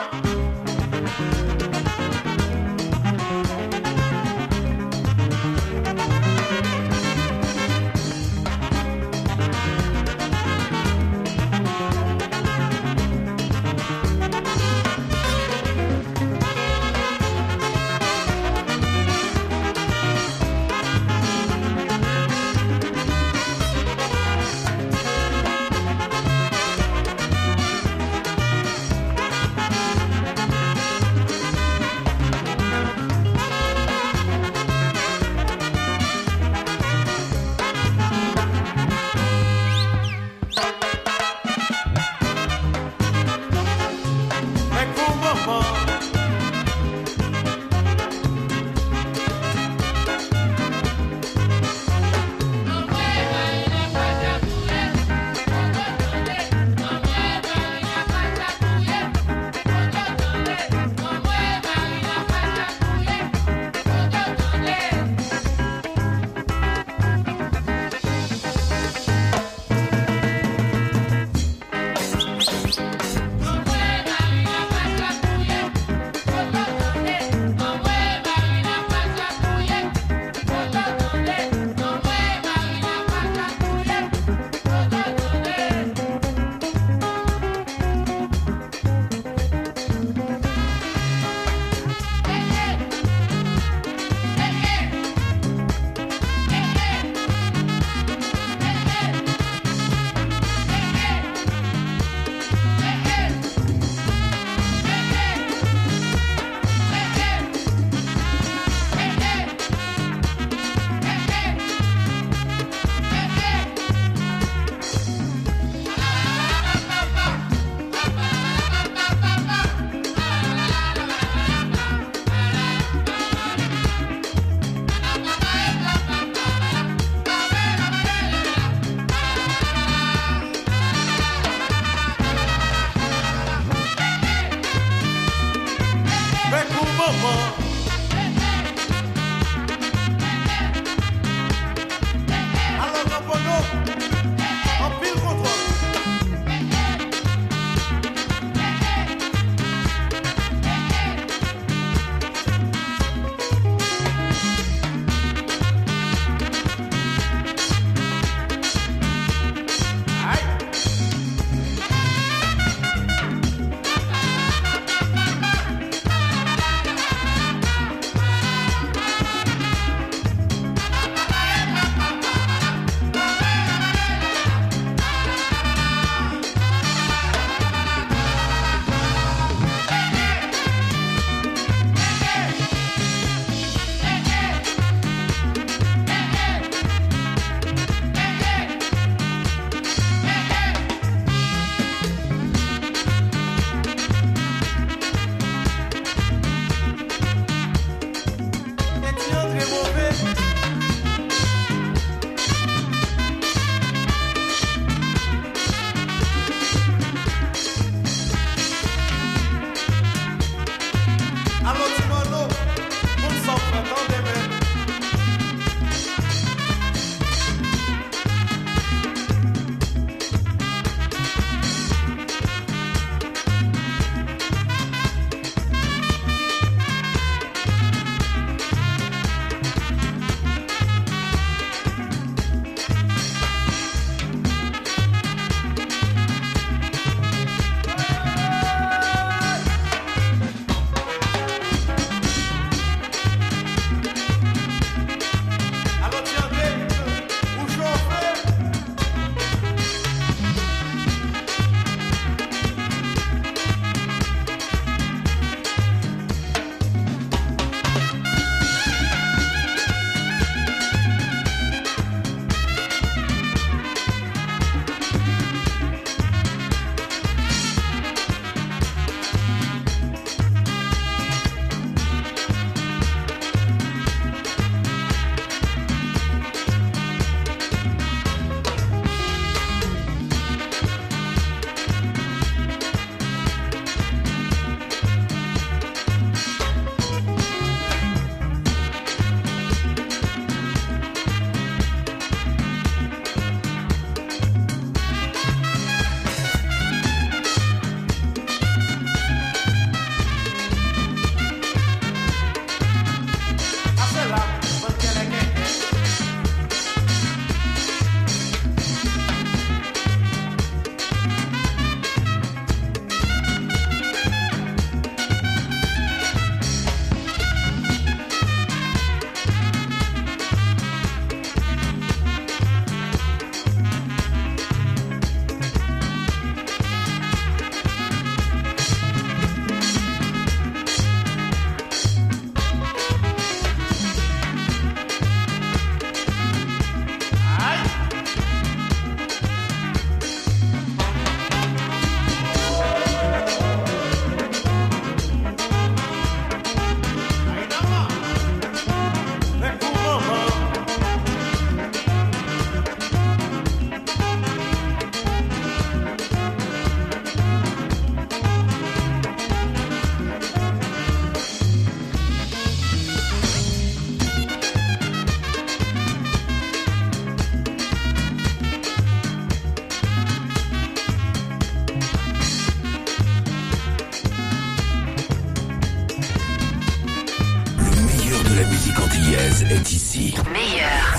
musique antillaise est ici. Meilleur.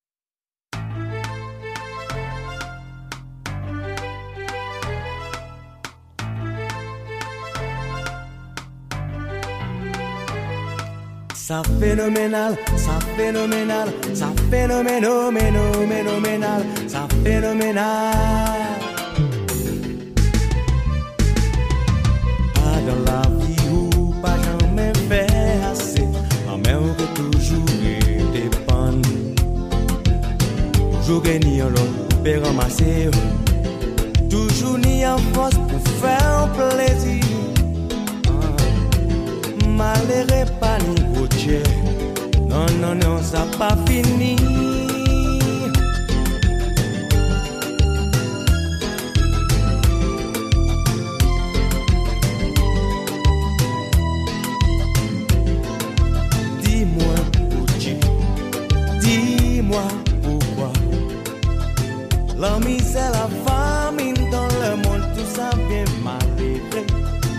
Ça phénoménal, ça phénoménal, ça phénoménoméno, ménoménal, ça phénoménal. Pas dans la vie où pas jamais fait assez, la même que toujours dépendre. Toujours gagner l'autre pour ramasser, toujours ni en force pour faire plaisir. Malheureux pas niveau Dieu. Non, non, non, ça pas fini. Dis-moi pour Dieu, dis-moi pourquoi. La misère, la famine dans le monde, tout ça vient malheureux.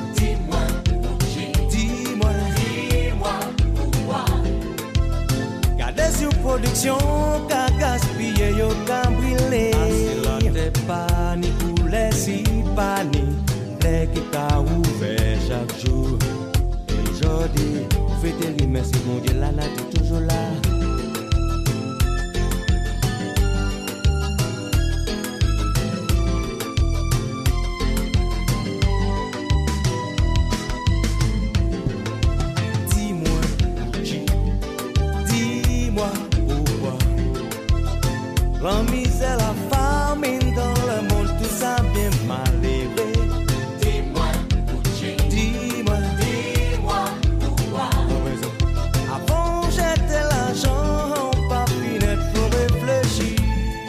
Sur production, qu'a gaspillé, yo qu'a brûlé. Assis la pas ni poulet, si pas ni les qui qu'a ouvert chaque jour. Et aujourd'hui, faites-les, merci mon Dieu, la nature est toujours là. La misère, la famine dans le monde, tout ça bien malheureux. Dis-moi, dis-moi, dis-moi pourquoi. Avant j'étais l'argent, pas finette, faut réfléchir.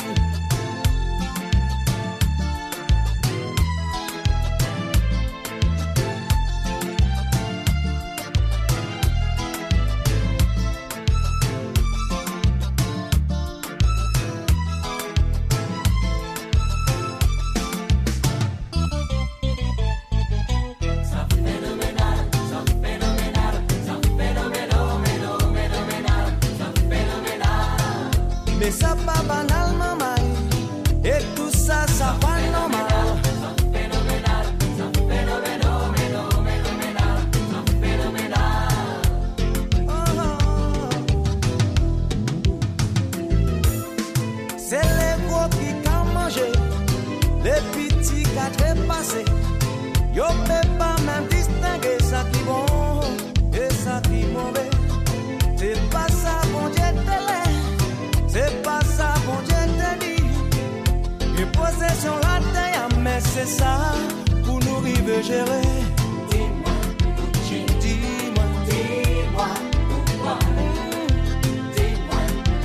Mais ça pas banal, maman. Et tout ça, ça pas normal. Ça phénoménal, ça phénoménal, phénoménal, ça phénoménal. Oh, oh. C'est les gros qui ont mangé, les petits qui ont dépassé. Yo peut pas même distinguer ça qui bon et ça qui mauvais. C'est pas ça, bon Dieu te l'est. C'est pas ça, bon Dieu te dit. Et possession la terre, mais c'est ça pour nous river gérer. Dis-moi, dis-moi, dis-moi pourquoi. Dis-moi,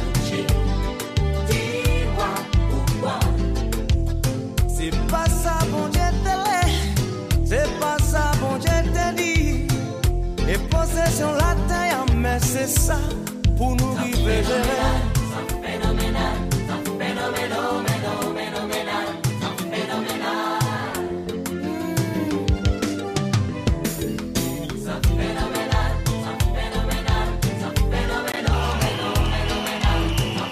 dis-moi pourquoi. C'est pas ça, bon Dieu te l'est. C'est pas ça, bon Dieu te dit. Et possession la terre, mais c'est ça pour nous river gérer. Phénoménal, phénoménal, phénoménal, phénoménal. Ça phénoménal, ça phénoménal, ça phénoménal, phénoménal, ça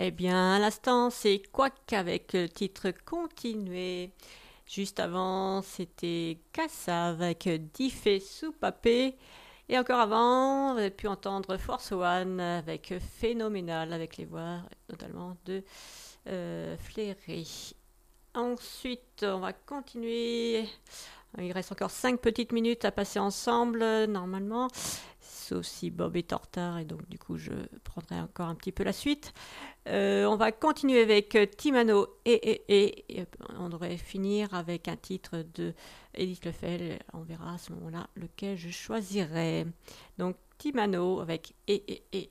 Eh bien, à l'instant, c'est Quack avec le titre Continuer. Juste avant, c'était Kassav avec Diffé Soupapé. Et encore avant, vous avez pu entendre Force One avec Phénoménal, avec les voix notamment de euh, Fleury. Ensuite, on va continuer. Il reste encore cinq petites minutes à passer ensemble, normalement. Sauf si Bob est en retard et donc du coup je prendrai encore un petit peu la suite. Euh, on va continuer avec Timano et, et, et, et on devrait finir avec un titre de Edith Lefel. On verra à ce moment-là lequel je choisirai. Donc Timano avec et et et.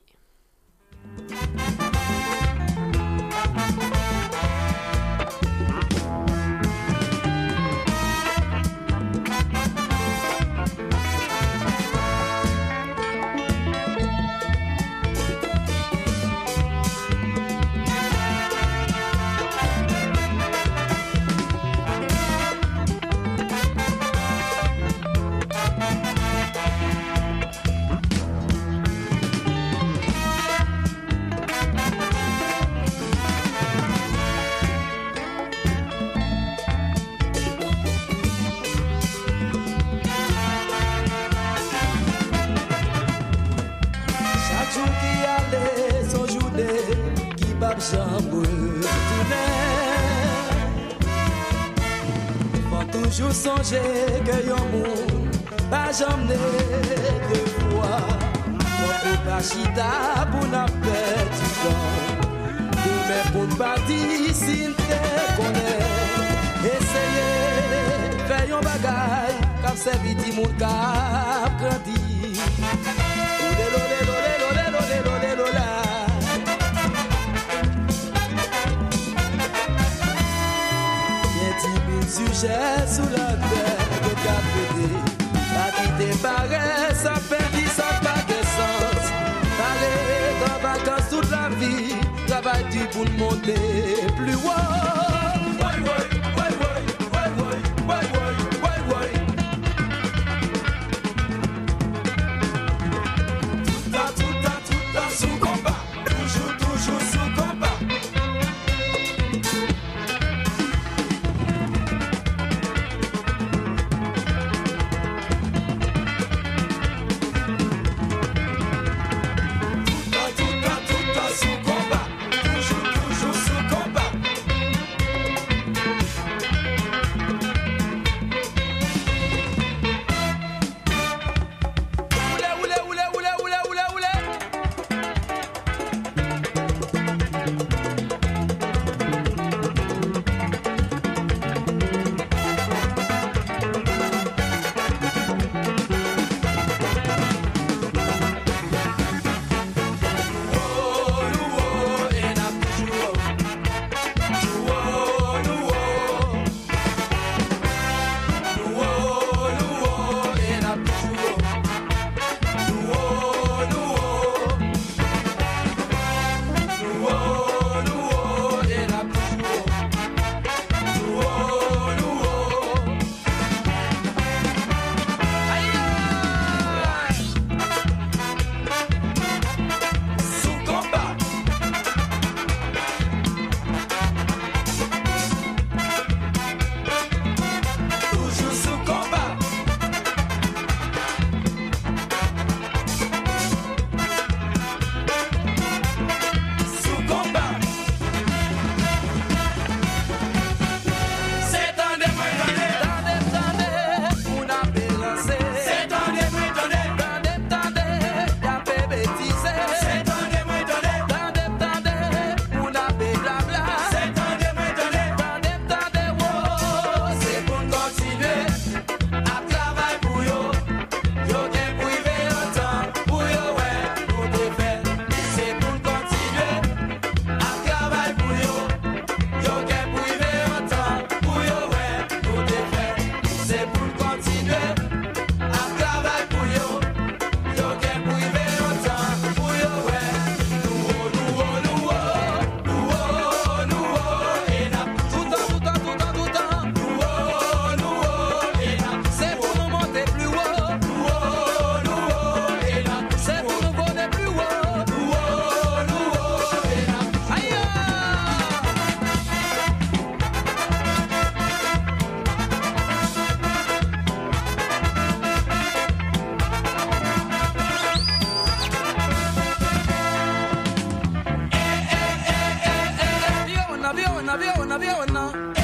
Faut toujours songer que yon moun pas jamais deux fois. Faut pas chita pour n'a perdre du temps. Demain pour partir si te connaît. Essayez faire yon bagay comme servi ti moun ka grandi. Olé lolé lolé lolé lolé lolé lolé. Sujet sous la terre de capédé. La vie te paraît, ça perdit, ça pas de sens. Pareil, dans vacances toute la vie, travailles-tu pour monter plus haut. Ouais, ouais, ouais, ouais, ouais, ouais, ouais, ouais, ouais. Tout à, tout à, tout à, sous combat. Toujours, toujours sous combat. Naviona, Naviona, Naviona.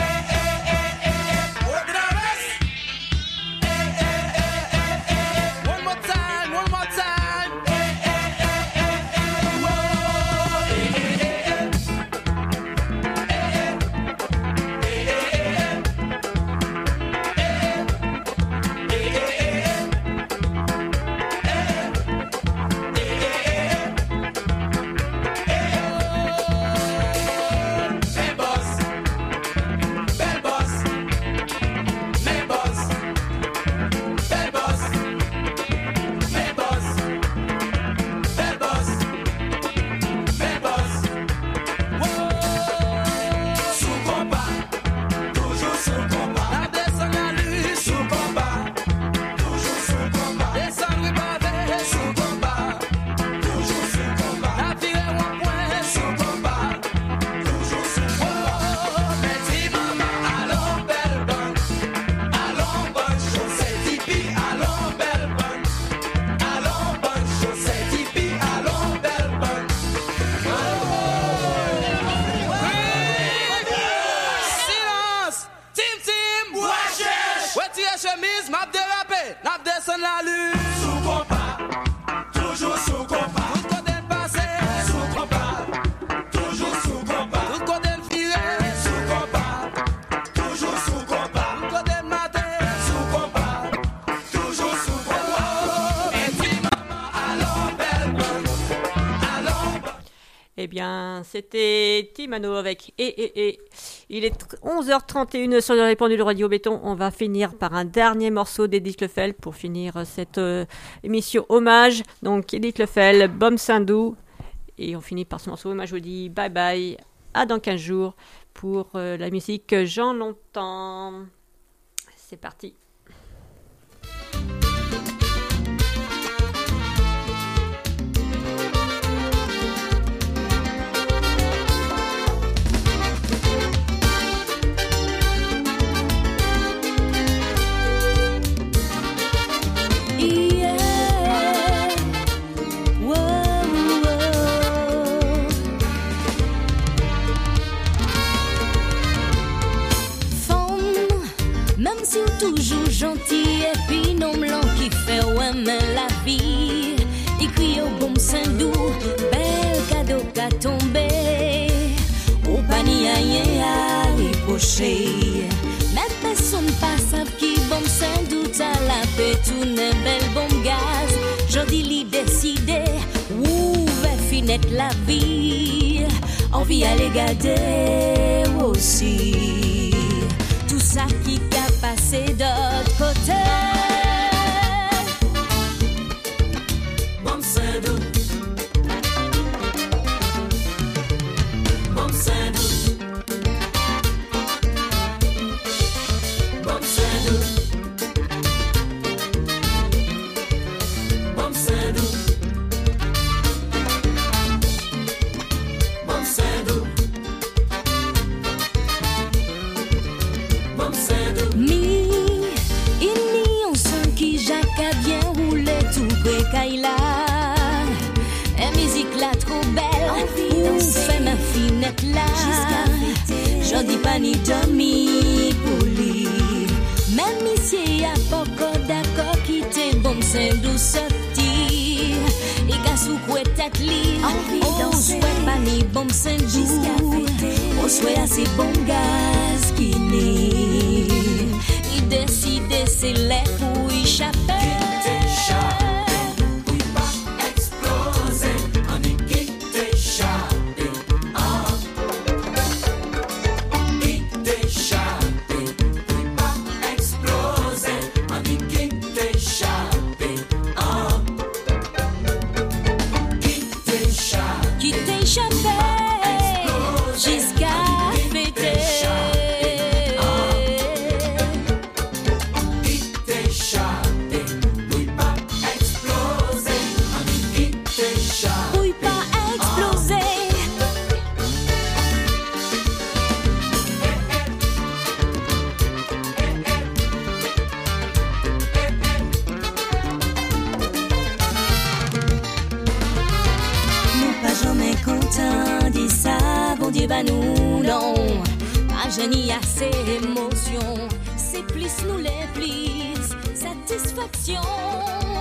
Eh bien, c'était Timano avec et et et. Il est onze heures trente et une sur le répandu de Radio Béton. On va finir par un dernier morceau d'Edith Lefel pour finir cette euh, émission hommage. Donc, Edith Lefel, Bom Sindou. Et on finit par ce morceau hommage. Je vous dis bye bye. À dans quinze jours pour euh, la musique Jean Longtemps. C'est parti. Toujours gentil et puis non blanc qui fait aimer la vie. Il crie au bon Saint-Dou, bel cadeau qu'a tombé. Au panier à ripocher. Mais personne pas savent qui bon Saint-Dou t'a la paix, tout n'est belle bon gaz. J'en dis l'y décider, ouvert finette la vie. Envie à les garder aussi. Tout ça qui a passé d'autre côté. Bon Saint-Dou, bon Saint-Dou, bon Saint-Dou, bon Saint-Dou, bon Saint-Dou. Mi, il n'y a son qui Jacques a bien roulé tout près Kaila. Et musique là trop belle, où fait ma finette là. J'en dis pas ni demi pour lui. Même ici a pas encore d'accord qui t'est bon Saint-Dou sorti. Et gars sous quoi tête li, on souhaite pas ni bon Saint-Dou. On souhaite assez bon gaz qui n'est. Il décide c'est les pour échapper. Nous non, pas gêné à ces émotions, c'est plus nous les plus satisfaction.